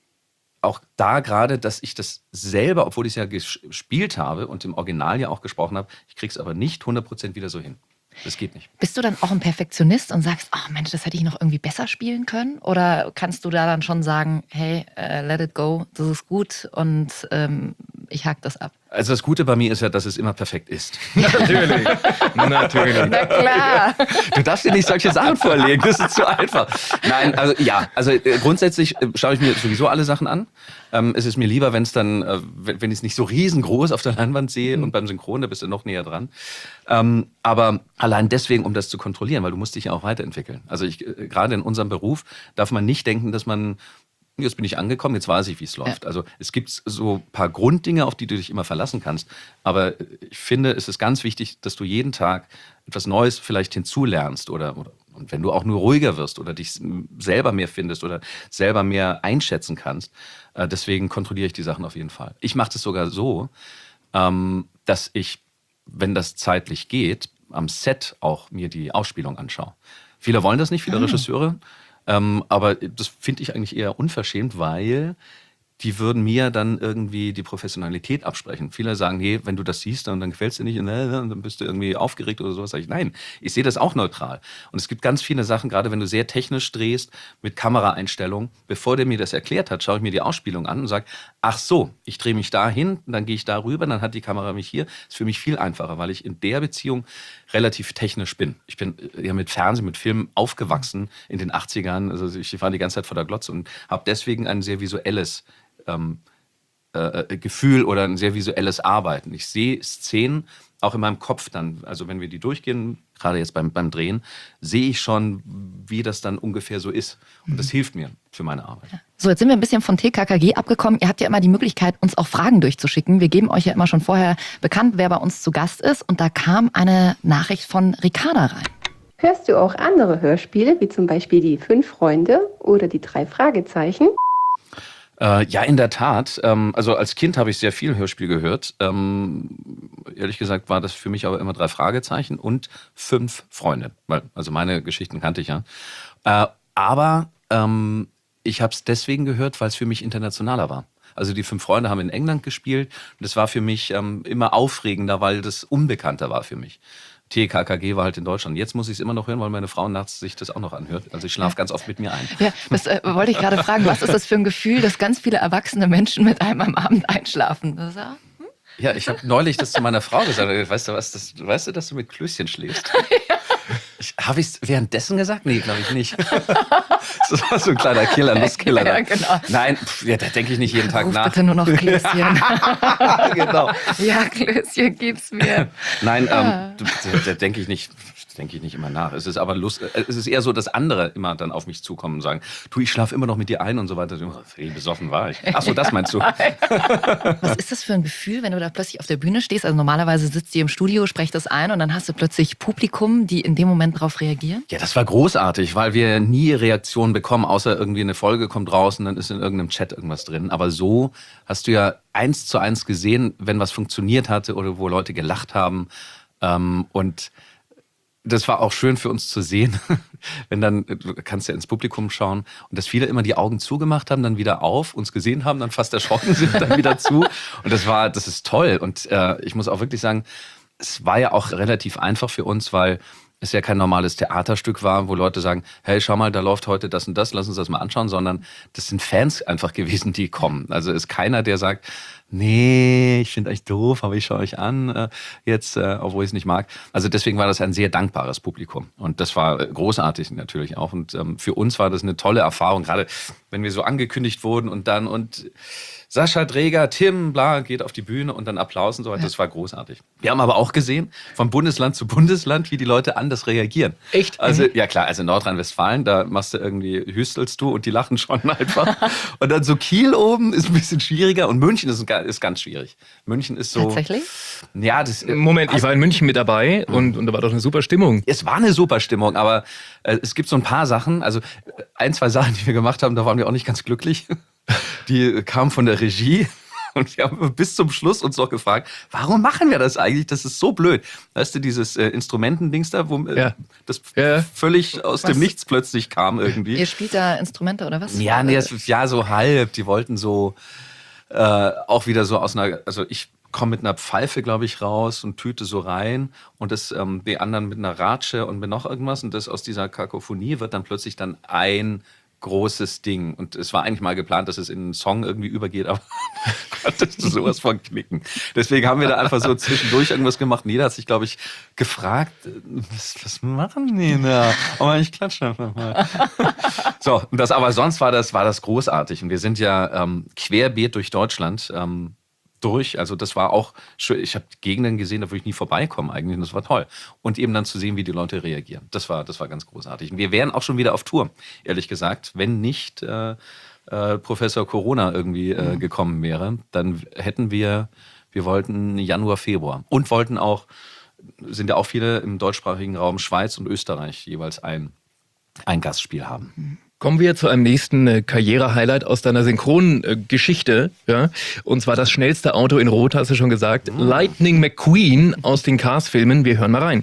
da gerade, dass ich das selber, obwohl ich es ja gespielt habe und im Original ja auch gesprochen habe, ich kriege es aber nicht 100% wieder so hin. Das geht nicht. Bist du dann auch ein Perfektionist und sagst, ach Mensch, das hätte ich noch irgendwie besser spielen können? Oder kannst du da dann schon sagen, hey, let it go, das ist gut und ich hack das ab? Also das Gute bei mir ist ja, dass es immer perfekt ist. Natürlich. Na klar. Du darfst dir nicht solche Sachen vorlegen, das ist zu einfach. Nein, also grundsätzlich schaue ich mir sowieso alle Sachen an. Es ist mir lieber, wenn ich es nicht so riesengroß auf der Leinwand sehe und beim Synchron, da bist du noch näher dran. Aber allein deswegen, um das zu kontrollieren, weil du musst dich ja auch weiterentwickeln. Also gerade in unserem Beruf darf man nicht denken, dass man jetzt bin ich angekommen, jetzt weiß ich, wie es läuft. Ja. Also es gibt so ein paar Grunddinge, auf die du dich immer verlassen kannst. Aber ich finde, es ist ganz wichtig, dass du jeden Tag etwas Neues vielleicht hinzulernst und wenn du auch nur ruhiger wirst oder dich selber mehr findest oder selber mehr einschätzen kannst. Deswegen kontrolliere ich die Sachen auf jeden Fall. Ich mache das sogar so, dass ich, wenn das zeitlich geht, am Set auch mir die Ausspielung anschaue. Viele wollen das nicht, viele Regisseure. Aber das finde ich eigentlich eher unverschämt, weil die würden mir dann irgendwie die Professionalität absprechen. Viele sagen, hey, wenn du das siehst, dann gefällt es dir nicht und dann bist du irgendwie aufgeregt oder sowas. Sag ich, nein, ich sehe das auch neutral. Und es gibt ganz viele Sachen, gerade wenn du sehr technisch drehst, mit Kameraeinstellungen. Bevor der mir das erklärt hat, schaue ich mir die Ausspielung an und sage, ach so, ich drehe mich da hin, dann gehe ich da rüber, dann hat die Kamera mich hier. Ist für mich viel einfacher, weil ich in der Beziehung relativ technisch bin. Ich bin ja mit Fernsehen, mit Film aufgewachsen in den 80ern. Also ich war die ganze Zeit vor der Glotze und habe deswegen ein sehr visuelles Gefühl oder ein sehr visuelles Arbeiten. Ich sehe Szenen auch in meinem Kopf dann, also wenn wir die durchgehen, gerade jetzt beim Drehen, sehe ich schon, wie das dann ungefähr so ist. Und das hilft mir für meine Arbeit. So, jetzt sind wir ein bisschen von TKKG abgekommen. Ihr habt ja immer die Möglichkeit, uns auch Fragen durchzuschicken. Wir geben euch ja immer schon vorher bekannt, wer bei uns zu Gast ist. Und da kam eine Nachricht von Ricarda rein. Hörst du auch andere Hörspiele, wie zum Beispiel die 5 Freunde oder die 3 Fragezeichen? Ja, in der Tat. Also als Kind habe ich sehr viel Hörspiel gehört. Ehrlich gesagt war das für mich aber immer 3 Fragezeichen und 5 Freunde. Also meine Geschichten kannte ich ja. Aber ich habe es deswegen gehört, weil es für mich internationaler war. Also die 5 Freunde haben in England gespielt. Und das war für mich immer aufregender, weil das unbekannter war für mich. TKKG war halt in Deutschland. Jetzt muss ich es immer noch hören, weil meine Frau nachts sich das auch noch anhört. Also ich schlafe ganz oft mit mir ein. Ja, das wollte ich gerade fragen. Was ist das für ein Gefühl, dass ganz viele erwachsene Menschen mit einem am Abend einschlafen? Ja, ich habe neulich das zu meiner Frau gesagt. Weißt du, dass du mit Klößchen schläfst? Ja. Habe ich es währenddessen gesagt? Nee, glaube ich nicht. Das war so ein kleiner Killer, Lustkiller. Ja, genau. Nein, da denke ich nicht jeden Tag nach. Bitte nur noch Klößchen. Genau. Ja, Klößchen gib's mir. Nein, da denke ich nicht denke ich nicht immer nach. Es ist aber es ist eher so, dass andere immer dann auf mich zukommen und sagen, du, ich schlafe immer noch mit dir ein und so weiter. Wie besoffen war ich? Ach so, das meinst du? Was ist das für ein Gefühl, wenn du da plötzlich auf der Bühne stehst? Also normalerweise sitzt ihr im Studio, sprecht das ein und dann hast du plötzlich Publikum, die in dem Moment darauf reagieren? Ja, das war großartig, weil wir nie Reaktionen bekommen, außer irgendwie eine Folge kommt raus und dann ist in irgendeinem Chat irgendwas drin. Aber so hast du ja 1:1 gesehen, wenn was funktioniert hatte oder wo Leute gelacht haben. Und das war auch schön für uns zu sehen, wenn dann, du kannst ja ins Publikum schauen und dass viele immer die Augen zugemacht haben, dann wieder auf, uns gesehen haben, dann fast erschrocken sind, dann wieder zu. Und das ist toll. Und ich muss auch wirklich sagen, es war ja auch relativ einfach für uns, weil es ja kein normales Theaterstück war, wo Leute sagen, hey, schau mal, da läuft heute das und das, lass uns das mal anschauen, sondern das sind Fans einfach gewesen, die kommen. Also ist keiner, der sagt, nee, ich finde euch doof, aber ich schaue euch an jetzt, obwohl ich es nicht mag. Also deswegen war das ein sehr dankbares Publikum und das war großartig natürlich auch und für uns war das eine tolle Erfahrung, gerade wenn wir so angekündigt wurden und Sascha Draeger, Tim, bla, geht auf die Bühne und dann Applaus und so weiter. Das war großartig. Wir haben aber auch gesehen, von Bundesland zu Bundesland, wie die Leute anders reagieren. Echt? Also, ja klar, also Nordrhein-Westfalen, da machst du irgendwie, hüstelst du und die lachen schon einfach. Und dann so Kiel oben ist ein bisschen schwieriger und München ist ganz schwierig. München ist so... Tatsächlich? Ja, Moment, ich war in München mit dabei und da war doch eine super Stimmung. Es war eine super Stimmung, aber es gibt so ein paar Sachen, also 1, 2 Sachen, die wir gemacht haben, da waren wir auch nicht ganz glücklich. Die kamen von der Regie und wir haben bis zum Schluss uns noch gefragt, warum machen wir das eigentlich? Das ist so blöd. Weißt du, dieses Instrumentendings da, wo das völlig aus dem Nichts plötzlich kam irgendwie. Ihr spielt da Instrumente oder was? Ja, nee, so halb. Die wollten so auch wieder so aus einer, also ich komme mit einer Pfeife, glaube ich, raus und tüte so rein und die anderen mit einer Ratsche und mit noch irgendwas und das aus dieser Kakophonie wird dann plötzlich dann ein großes Ding. Und es war eigentlich mal geplant, dass es in einen Song irgendwie übergeht, aber konntest du sowas von knicken. Deswegen haben wir da einfach so zwischendurch irgendwas gemacht. Und jeder hat sich, glaube ich, gefragt, was machen die da? Oh, ich klatsche einfach mal. So, und sonst war das großartig. Und wir sind ja querbeet durch Deutschland also das war auch schön. Ich habe Gegenden gesehen, da würde ich nie vorbeikommen eigentlich und das war toll. Und eben dann zu sehen, wie die Leute reagieren. Das war ganz großartig. Und wir wären auch schon wieder auf Tour, ehrlich gesagt, wenn nicht Professor Corona irgendwie gekommen wäre. Dann hätten wir wollten Januar, Februar und wollten auch, sind ja auch viele im deutschsprachigen Raum Schweiz und Österreich jeweils ein Gastspiel haben. Kommen wir zu einem nächsten Karriere-Highlight aus deiner Synchrongeschichte. Ja? Und zwar das schnellste Auto in Rot, hast du schon gesagt. Lightning McQueen aus den Cars-Filmen. Wir hören mal rein.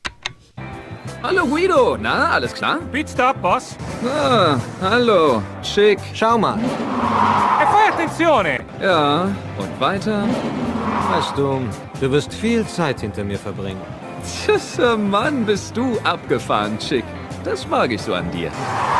Hallo Guido, na, alles klar? Pitstop, Boss. Ah, hallo, schick. Schau mal. E fai attenzione! Ja, und weiter? Weißt du wirst viel Zeit hinter mir verbringen. Tschüss, Mann, bist du abgefahren, Chick. Das mag ich so an dir.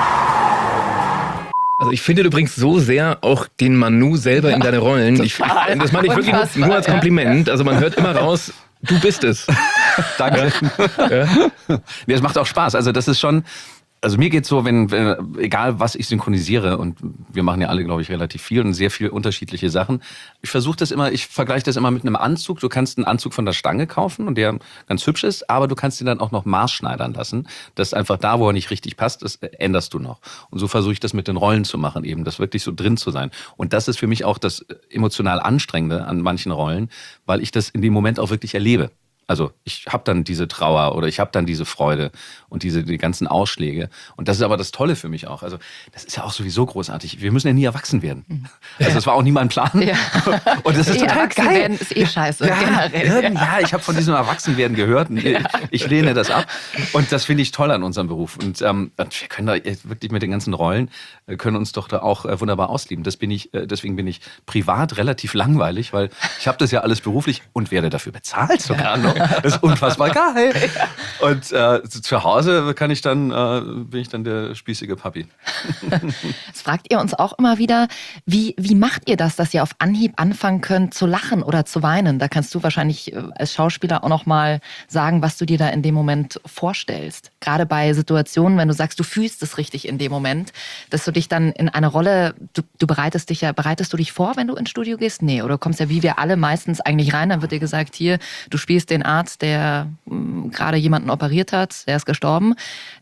Also ich finde, du bringst so sehr auch den Manu selber in deine Rollen. Das meine ich wirklich nur als Kompliment. Also man hört immer raus, du bist es. Danke. Ja. Nee, es macht auch Spaß. Also das ist schon... Also mir geht's so, wenn egal was ich synchronisiere und wir machen ja alle, glaube ich, relativ viel und sehr viel unterschiedliche Sachen. Ich vergleiche das immer mit einem Anzug. Du kannst einen Anzug von der Stange kaufen und der ganz hübsch ist, aber du kannst ihn dann auch noch maßschneidern lassen. Das ist einfach da, wo er nicht richtig passt, das änderst du noch. Und so versuche ich das mit den Rollen zu machen, eben das wirklich so drin zu sein. Und das ist für mich auch das emotional Anstrengende an manchen Rollen, weil ich das in dem Moment auch wirklich erlebe. Also ich habe dann diese Trauer oder ich habe dann diese Freude und die ganzen Ausschläge. Und das ist aber das Tolle für mich auch. Also das ist ja auch sowieso großartig. Wir müssen ja nie erwachsen werden. Also das war auch nie mein Plan. Ja. Und das ist total geil. Werden ist scheiße. Generell. Ja, ich habe von diesem Erwachsenwerden gehört. Ich lehne das ab. Und das finde ich toll an unserem Beruf. Und wir können da wirklich mit den ganzen Rollen, können uns doch da auch wunderbar ausleben. Deswegen bin ich privat relativ langweilig, weil ich habe das ja alles beruflich und werde dafür bezahlt sogar noch. Das ist unfassbar geil. Und zu Hause bin ich dann der spießige Papi. Das fragt ihr uns auch immer wieder, wie macht ihr das, dass ihr auf Anhieb anfangen könnt zu lachen oder zu weinen? Da kannst du wahrscheinlich als Schauspieler auch noch mal sagen, was du dir da in dem Moment vorstellst. Gerade bei Situationen, wenn du sagst, du fühlst es richtig in dem Moment, dass du dich dann in eine Rolle, bereitest du dich vor, wenn du ins Studio gehst? Nee, oder du kommst ja wie wir alle meistens eigentlich rein, dann wird dir gesagt, hier, du spielst den Arzt, der gerade jemanden operiert hat, der ist gestorben.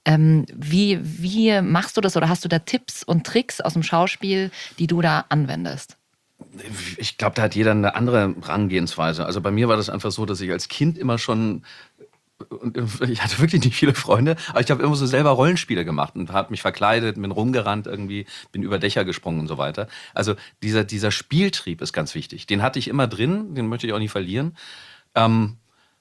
Wie machst du das oder hast du da Tipps und Tricks aus dem Schauspiel, die du da anwendest? Ich glaube, da hat jeder eine andere Herangehensweise. Also bei mir war das einfach so, dass ich als Kind immer schon, und ich hatte wirklich nicht viele Freunde, aber ich habe immer so selber Rollenspiele gemacht und habe mich verkleidet, bin rumgerannt irgendwie, bin über Dächer gesprungen und so weiter. Also dieser Spieltrieb ist ganz wichtig. Den hatte ich immer drin, den möchte ich auch nie verlieren. Ein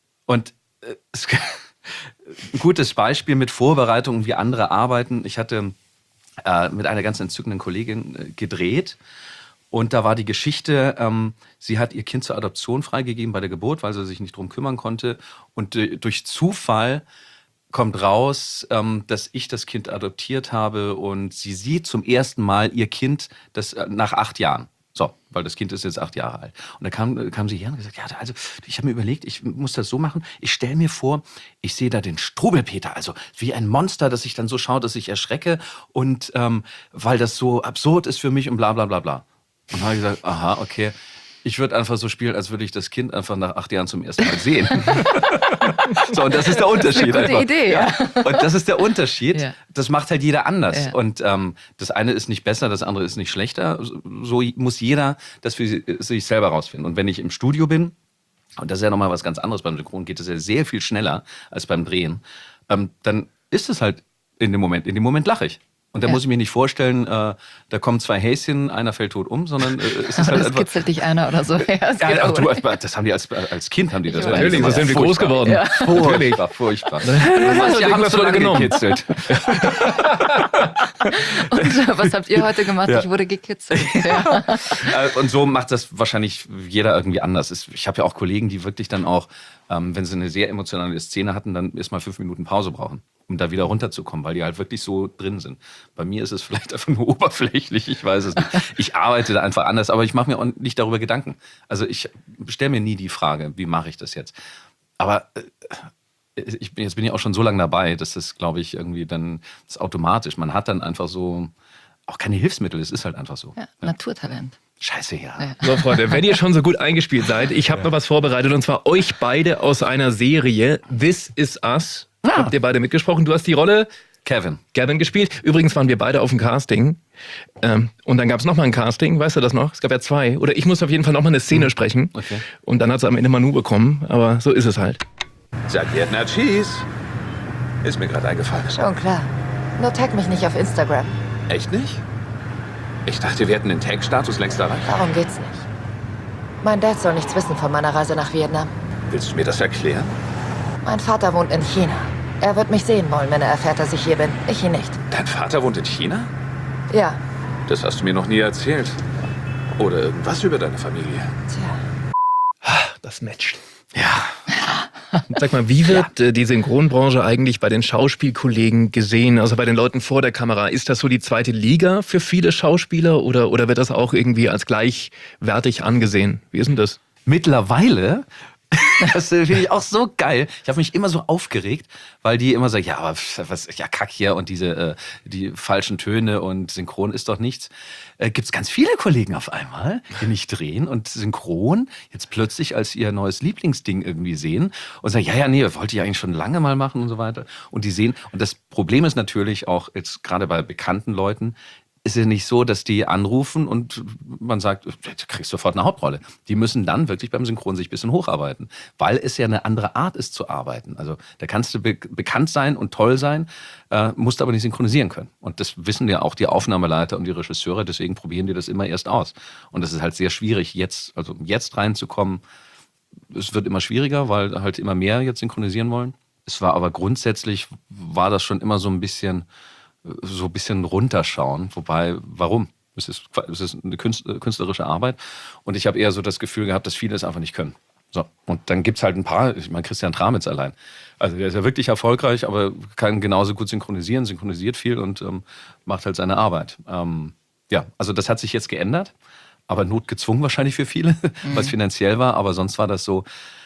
gutes Beispiel mit Vorbereitungen, wie andere arbeiten. Ich hatte mit einer ganz entzückenden Kollegin gedreht. Und da war die Geschichte, sie hat ihr Kind zur Adoption freigegeben bei der Geburt, weil sie sich nicht drum kümmern konnte. Und durch Zufall kommt raus, dass ich das Kind adoptiert habe und sie sieht zum ersten Mal ihr Kind nach 8 Jahren. So, weil das Kind ist jetzt 8 Jahre alt. Und da kam sie her und gesagt, ja, also ich habe mir überlegt, ich muss das so machen. Ich stelle mir vor, ich sehe da den Struwwelpeter, also wie ein Monster, das ich dann so schaue, dass ich erschrecke. Und weil das so absurd ist für mich und bla bla bla bla. Und dann habe ich gesagt, aha, okay, ich würde einfach so spielen, als würde ich das Kind einfach nach 8 Jahren zum ersten Mal sehen. So, und das ist der Unterschied. Das ist eine gute Idee, ja. Und das ist der Unterschied. Ja. Das macht halt jeder anders. Ja. Und das eine ist nicht besser, das andere ist nicht schlechter. So muss jeder das für sich selber rausfinden. Und wenn ich im Studio bin, und das ist ja nochmal was ganz anderes, beim Synchron geht es ja sehr viel schneller als beim Drehen, dann ist es halt in dem Moment lache ich. Und da muss ich mir nicht vorstellen, da kommen 2 Häschen, einer fällt tot um, sondern es ist halt das einfach... kitzelt dich einer oder so. Ja, das haben die als Kind, haben die das. Natürlich, so sind wir groß geworden. Ja. Furchtbar. Manche haben es so genommen. Gekitzelt. Und was habt ihr heute gemacht? Ja. Ich wurde gekitzelt. Ja. Und so macht das wahrscheinlich jeder irgendwie anders. Ich habe ja auch Kollegen, die wirklich dann auch, wenn sie eine sehr emotionale Szene hatten, dann erstmal 5 Minuten Pause brauchen, um da wieder runterzukommen, weil die halt wirklich so drin sind. Bei mir ist es vielleicht einfach nur oberflächlich, ich weiß es nicht. Ich arbeite da einfach anders, aber ich mache mir auch nicht darüber Gedanken. Also ich stelle mir nie die Frage, wie mache ich das jetzt? Aber jetzt bin ich auch schon so lange dabei, dass das, glaube ich, irgendwie dann das ist automatisch. Man hat dann einfach so auch keine Hilfsmittel, es ist halt einfach so. Ja, Naturtalent. Scheiße, ja. So, Freunde, wenn ihr schon so gut eingespielt seid, ich habe noch was vorbereitet, und zwar euch beide aus einer Serie, This Is Us. Habt ihr beide mitgesprochen? Du hast die Rolle Kevin gespielt. Übrigens waren wir beide auf dem Casting. Und dann gab es nochmal ein Casting, weißt du das noch? Es gab ja 2. Oder ich musste auf jeden Fall nochmal eine Szene sprechen. Okay. Und dann hat sie am Ende Manu bekommen. Aber so ist es halt. Sag Vietnam Cheese. Ist mir gerade eingefallen. Schon klar. Nur tag mich nicht auf Instagram. Echt nicht? Ich dachte, wir hätten den Tag-Status längst erreicht. Darum geht's nicht. Mein Dad soll nichts wissen von meiner Reise nach Vietnam. Willst du mir das erklären? Mein Vater wohnt in China. Er wird mich sehen wollen, wenn er erfährt, dass ich hier bin. Ich ihn nicht. Dein Vater wohnt in China? Ja. Das hast du mir noch nie erzählt. Oder irgendwas über deine Familie. Tja. Das matcht. Ja. Sag mal, wie wird die Synchronbranche eigentlich bei den Schauspielkollegen gesehen? Also bei den Leuten vor der Kamera. Ist das so die zweite Liga für viele Schauspieler oder wird das auch irgendwie als gleichwertig angesehen? Wie ist denn das? Mittlerweile, das finde ich auch so geil. Ich habe mich immer so aufgeregt, weil die immer sagen, ja, aber Kack hier und die falschen Töne und Synchron ist doch nichts. Gibt's ganz viele Kollegen auf einmal, die nicht drehen und Synchron jetzt plötzlich als ihr neues Lieblingsding irgendwie sehen und sagen, ja, nee, wollte ich eigentlich schon lange mal machen und so weiter. Und die sehen, und das Problem ist natürlich auch jetzt gerade bei bekannten Leuten, ist ja nicht so, dass die anrufen und man sagt, du kriegst sofort eine Hauptrolle. Die müssen dann wirklich beim Synchron sich ein bisschen hocharbeiten, weil es ja eine andere Art ist zu arbeiten. Also da kannst du bekannt sein und toll sein, musst aber nicht synchronisieren können. Und das wissen ja auch die Aufnahmeleiter und die Regisseure, deswegen probieren die das immer erst aus. Und das ist halt sehr schwierig, jetzt reinzukommen. Es wird immer schwieriger, weil halt immer mehr jetzt synchronisieren wollen. Es war aber grundsätzlich, war das schon immer so ein bisschen runterschauen. Wobei, warum? Es ist eine künstlerische Arbeit. Und ich habe eher so das Gefühl gehabt, dass viele es einfach nicht können. So. Und dann gibt's halt ein paar, ich meine, Christian Tramitz allein. Also der ist ja wirklich erfolgreich, aber kann genauso gut synchronisiert viel und macht halt seine Arbeit. Also das hat sich jetzt geändert, aber notgezwungen wahrscheinlich für viele, weil es finanziell war. Aber sonst war das so,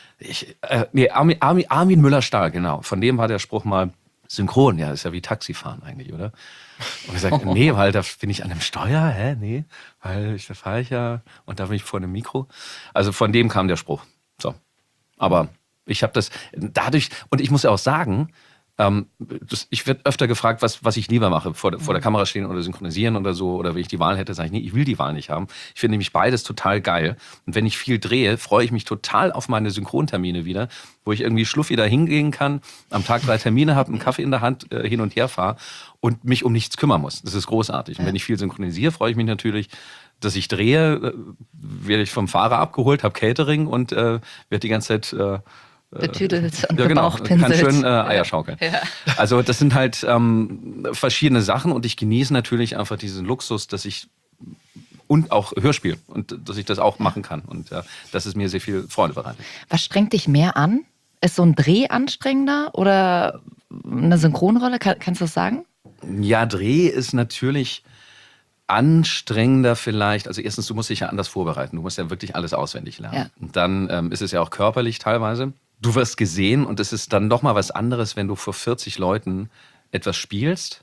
Armin Müller-Stahl, genau. Von dem war der Spruch mal, Synchron, ja, ist ja wie Taxifahren eigentlich, oder? Und ich sage, nee, weil da bin ich an einem Steuer, nee, weil da fahre ich ja und da bin ich vor einem Mikro. Also von dem kam der Spruch. So. Aber Ich habe das dadurch, und ich muss ja auch sagen, ich werde öfter gefragt, was ich lieber mache, vor der Kamera stehen oder synchronisieren oder so, oder wenn ich die Wahl hätte, sage ich, nee, ich will die Wahl nicht haben. Ich finde nämlich beides total geil. Und wenn ich viel drehe, freue ich mich total auf meine Synchrontermine wieder, wo ich irgendwie schluffi da hingehen kann, am Tag 3 Termine habe, einen Kaffee in der Hand, hin und her fahre und mich um nichts kümmern muss. Das ist großartig. Und wenn ich viel synchronisiere, freue ich mich natürlich, dass ich drehe, werde ich vom Fahrer abgeholt, habe Catering und werde die ganze Zeit betüdelt und genau, gebauchpinselt. kann schön Eier schaukeln. Ja. Also das sind halt verschiedene Sachen und ich genieße natürlich einfach diesen Luxus, dass ich und auch Hörspiel und dass ich das auch machen kann und dass es mir sehr viel Freude bereitet. Was strengt dich mehr an? Ist so ein Dreh anstrengender oder eine Synchronrolle? Kannst du das sagen? Ja, Dreh ist natürlich anstrengender vielleicht. Also erstens, du musst dich ja anders vorbereiten. Du musst ja wirklich alles auswendig lernen. Ja. Und dann ist es ja auch körperlich teilweise. Du wirst gesehen und es ist dann noch mal was anderes, wenn du vor 40 Leuten etwas spielst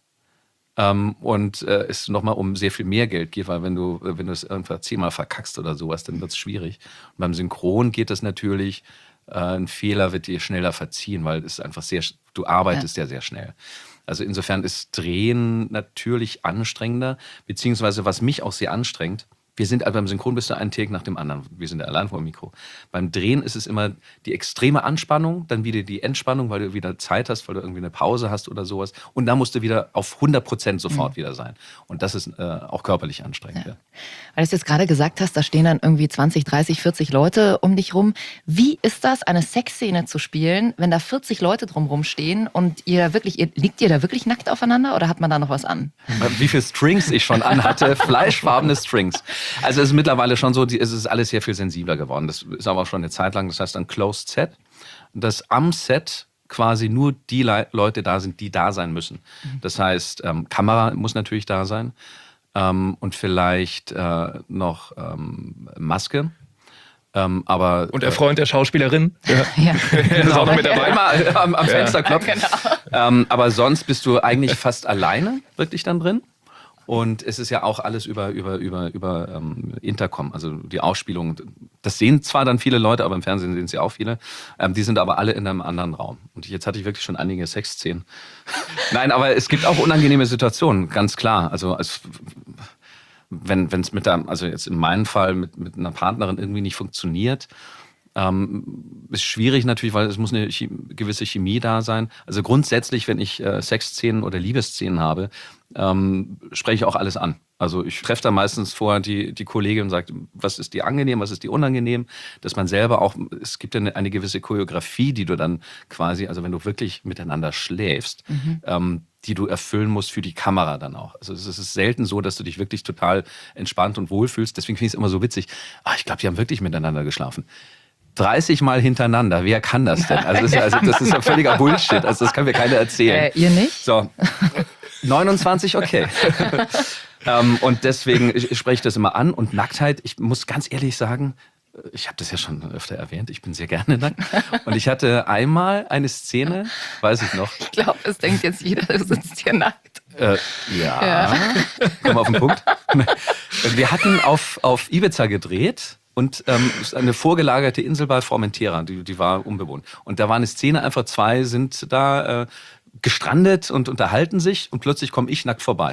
und es noch mal um sehr viel mehr Geld geht, weil wenn du es irgendwann 10-mal verkackst oder sowas, dann wird es schwierig. Und beim Synchron geht das natürlich, ein Fehler wird dir schneller verziehen, weil es einfach du arbeitest ja sehr schnell. Also insofern ist Drehen natürlich anstrengender, beziehungsweise was mich auch sehr anstrengt, beim Synchron bist du einen Take nach dem anderen. Wir sind ja allein vor dem Mikro. Beim Drehen ist es immer die extreme Anspannung, dann wieder die Entspannung, weil du wieder Zeit hast, weil du irgendwie eine Pause hast oder sowas. Und dann musst du wieder auf 100% sofort wieder sein. Und das ist auch körperlich anstrengend. Ja. Weil du jetzt gerade gesagt hast, da stehen dann irgendwie 20, 30, 40 Leute um dich rum. Wie ist das, eine Sexszene zu spielen, wenn da 40 Leute drumherum stehen und liegt ihr da wirklich nackt aufeinander oder hat man da noch was an? Wie viele Strings ich schon anhatte, fleischfarbene Strings. Also es ist mittlerweile schon so, es ist alles sehr viel sensibler geworden. Das ist aber auch schon eine Zeit lang, das heißt ein Closed Set, dass am Set quasi nur die Leute da sind, die da sein müssen. Das heißt, Kamera muss natürlich da sein und vielleicht noch Maske. Und der Freund der Schauspielerin? Ja. Ist auch noch mit dabei. Einmal am Fenster klopfen. Genau. Aber sonst bist du eigentlich fast alleine wirklich dann drin. Und es ist ja auch alles über Intercom, also die Ausspielung. Das sehen zwar dann viele Leute, aber im Fernsehen sehen sie auch viele. Die sind aber alle in einem anderen Raum. Und jetzt hatte ich wirklich schon einige Sexszenen. Nein, aber es gibt auch unangenehme Situationen, ganz klar. Also wenn es also jetzt in meinem Fall mit einer Partnerin irgendwie nicht funktioniert, ist schwierig natürlich, weil es muss eine gewisse Chemie da sein. Also grundsätzlich, wenn ich Sexszenen oder Liebesszenen habe, spreche ich auch alles an. Also ich treffe da meistens vorher die Kollegin und sage, was ist dir angenehm, was ist dir unangenehm, dass man selber auch, es gibt ja eine gewisse Choreografie, die du dann quasi, also wenn du wirklich miteinander schläfst, die du erfüllen musst für die Kamera dann auch. Also es ist selten so, dass du dich wirklich total entspannt und wohlfühlst. Deswegen finde ich es immer so witzig, ich glaube, die haben wirklich miteinander geschlafen. 30 Mal hintereinander, wer kann das denn? Also das ist ja völliger Bullshit, also das kann mir keiner erzählen. Ihr nicht? So, 29, okay. Und deswegen spreche ich das immer an. Und Nacktheit, ich muss ganz ehrlich sagen, ich habe das ja schon öfter erwähnt, ich bin sehr gerne nackt. Und ich hatte einmal eine Szene, weiß ich noch. Ich glaube, es denkt jetzt jeder, du sitzt hier nackt. Ja. Kommen wir auf den Punkt. Wir hatten auf Ibiza gedreht. Und eine vorgelagerte Insel bei Formentera, die war unbewohnt. Und da war eine Szene, einfach 2 sind da gestrandet und unterhalten sich und plötzlich komme ich nackt vorbei.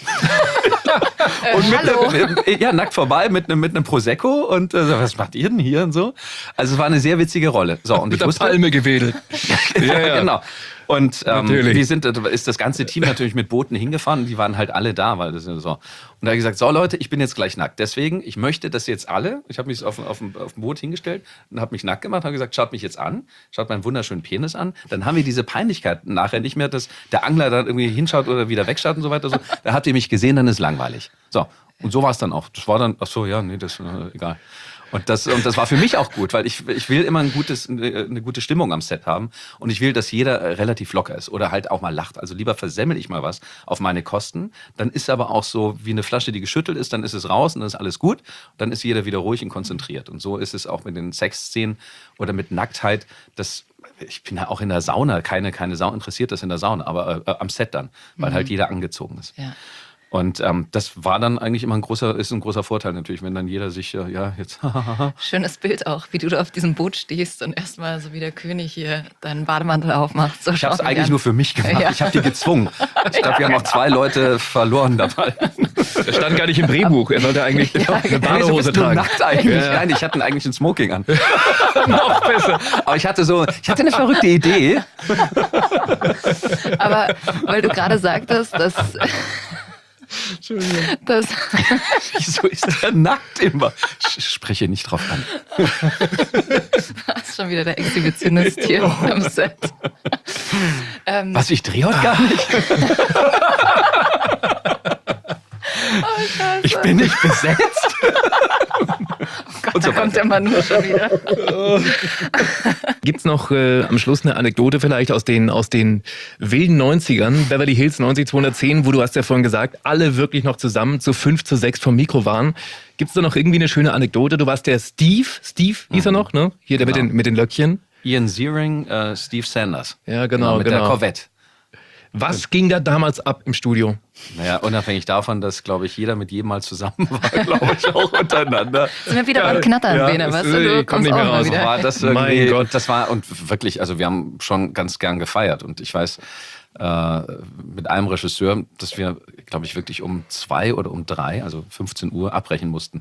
Und nackt vorbei mit einem Prosecco und was macht ihr denn hier und so? Also es war eine sehr witzige Rolle. So, und mit der Palme gewedelt. Ja, genau. Und ist das ganze Team natürlich mit Booten hingefahren und die waren halt alle da, weil das ist so. Und da habe ich gesagt, so Leute, ich bin jetzt gleich nackt. Deswegen, ich möchte, dass jetzt alle, ich habe mich auf dem Boot hingestellt und habe mich nackt gemacht, habe gesagt, schaut mich jetzt an, schaut meinen wunderschönen Penis an. Dann haben wir diese Peinlichkeit nachher nicht mehr, dass der Angler dann irgendwie hinschaut oder wieder wegschaut und so weiter. So. Da habt ihr mich gesehen, dann ist langweilig. So, und so war es dann auch. Das war dann, das egal. Und das war für mich auch gut, weil ich will immer eine gute Stimmung am Set haben und ich will, dass jeder relativ locker ist oder halt auch mal lacht. Also lieber versemmel ich mal was auf meine Kosten. Dann ist aber auch so wie eine Flasche, die geschüttelt ist, dann ist es raus und dann ist alles gut. Dann ist jeder wieder ruhig und konzentriert. Und so ist es auch mit den Sexszenen oder mit Nacktheit. Ich bin ja auch in der Sauna, keine Sau interessiert das in der Sauna, aber am Set dann, weil halt jeder angezogen ist. Ja. Und das war dann eigentlich immer ein großer Vorteil natürlich, wenn dann jeder sich, jetzt Schönes Bild auch, wie du da auf diesem Boot stehst und erstmal so wie der König hier deinen Bademantel aufmacht. So ich habe es eigentlich nur für mich gemacht. Ja. Ich habe die gezwungen. Ich glaube, wir haben auch 2 Leute verloren dabei. Er stand gar nicht im Drehbuch. Er sollte eigentlich eine Badehose tragen. Nackt eigentlich. Ja. Nein, ich hatte eigentlich ein Smoking an. Noch besser. Aber ich hatte eine verrückte Idee. Aber weil du gerade sagtest, dass... Wieso ist der nackt immer? Spreche nicht drauf an. Das ist schon wieder der Exhibitionist hier am Set. Was, ich drehe heute gar nicht? Oh, ich bin nicht besetzt. Gott, da kommt der Manu schon wieder. Gibt's noch am Schluss eine Anekdote vielleicht aus den wilden 90ern, Beverly Hills 90210, wo du hast ja vorhin gesagt, alle wirklich noch zusammen zu 5 zu 6 vom Mikro waren. Gibt's da noch irgendwie eine schöne Anekdote? Du warst der Steve hieß er noch, ne? Hier der mit den Löckchen. Ian Ziering, Steve Sanders. Ja, genau. Mit der Corvette. Was ging da damals ab im Studio? Naja, unabhängig davon, dass, glaube ich, jeder mit jedem mal zusammen war, glaube ich, auch untereinander. Sind wir wieder beim Knattern, Bene, weißt du kommst nicht mehr raus. Wieder. War das irgendwie, mein Gott. Das war, und wirklich, also wir haben schon ganz gern gefeiert. Und ich weiß, mit einem Regisseur, dass wir, glaube ich, wirklich um 2 oder um 3, also 15 Uhr, abbrechen mussten.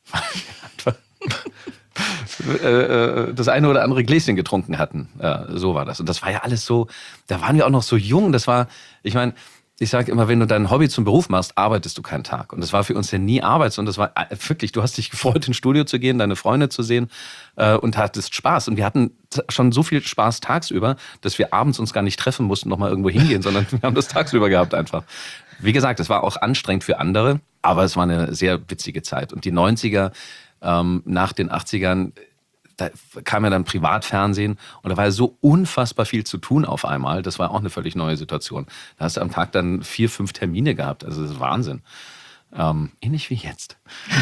Das eine oder andere Gläschen getrunken hatten. So war das. Und das war ja alles so, da waren wir auch noch so jung. Das war, ich meine, ich sage immer, wenn du dein Hobby zum Beruf machst, arbeitest du keinen Tag. Und das war für uns ja nie Arbeit, sondern das war wirklich, du hast dich gefreut, ins Studio zu gehen, deine Freunde zu sehen und hattest Spaß. Und wir hatten schon so viel Spaß tagsüber, dass wir abends uns gar nicht treffen mussten, nochmal irgendwo hingehen, sondern wir haben das tagsüber gehabt einfach. Wie gesagt, es war auch anstrengend für andere, aber es war eine sehr witzige Zeit. Und die 90er, nach den 80ern, da kam ja dann Privatfernsehen und da war ja so unfassbar viel zu tun auf einmal. Das war auch eine völlig neue Situation. Da hast du am Tag dann 4, 5 Termine gehabt. Also das ist Wahnsinn. Ähnlich wie jetzt.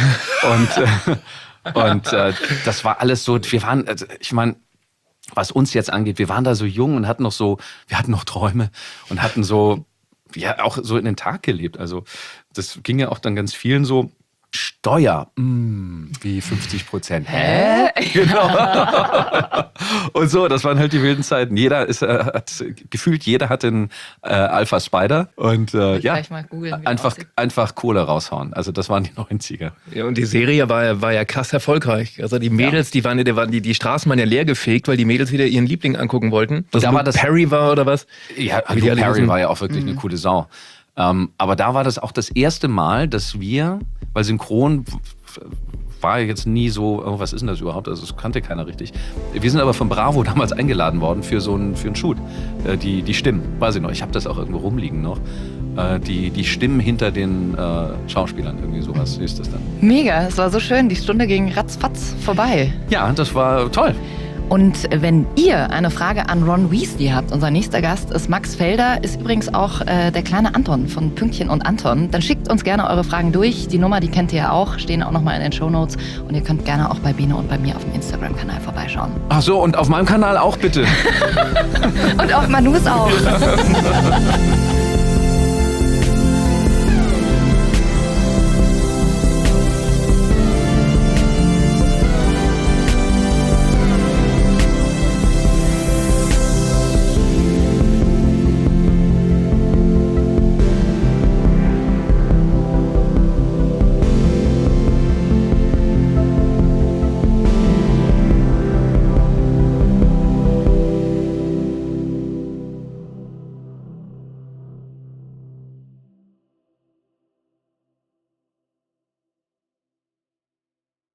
Und das war alles so, wir waren, also ich meine, was uns jetzt angeht, wir waren da so jung und hatten noch Träume und hatten so, ja, auch so in den Tag gelebt. Also das ging ja auch dann ganz vielen so. Steuer, wie 50%. Hä? Genau. Und so, das waren halt die wilden Zeiten. Jeder hatte einen Alpha Spider und mal googeln, einfach Kohle raushauen. Also das waren die 90er. Ja, und die Serie war ja krass erfolgreich. Also die Mädels, die Straßen waren ja leer gefegt, weil die Mädels wieder ihren Liebling angucken wollten. Da war das Perry war oder was? Ja, Luke Perry war ja auch wirklich eine coole Sau. Aber da war das auch das erste Mal, dass wir, weil Synchron war jetzt nie so, oh, was ist denn das überhaupt? Also das kannte keiner richtig. Wir sind aber von Bravo damals eingeladen worden für einen Shoot. Die Stimmen, weiß ich noch, ich habe das auch irgendwo rumliegen noch. Die Stimmen hinter den Schauspielern, irgendwie sowas ist das dann. Mega, es war so schön, die Stunde ging ratzfatz vorbei. Ja, das war toll. Und wenn ihr eine Frage an Ron Weasley habt, unser nächster Gast ist Max Felder, ist übrigens auch der kleine Anton von Pünktchen und Anton, dann schickt uns gerne eure Fragen durch. Die Nummer, die kennt ihr ja auch, stehen auch nochmal in den Shownotes. Und ihr könnt gerne auch bei Bene und bei mir auf dem Instagram-Kanal vorbeischauen. Ach so, und auf meinem Kanal auch bitte. Und auf Manus auch.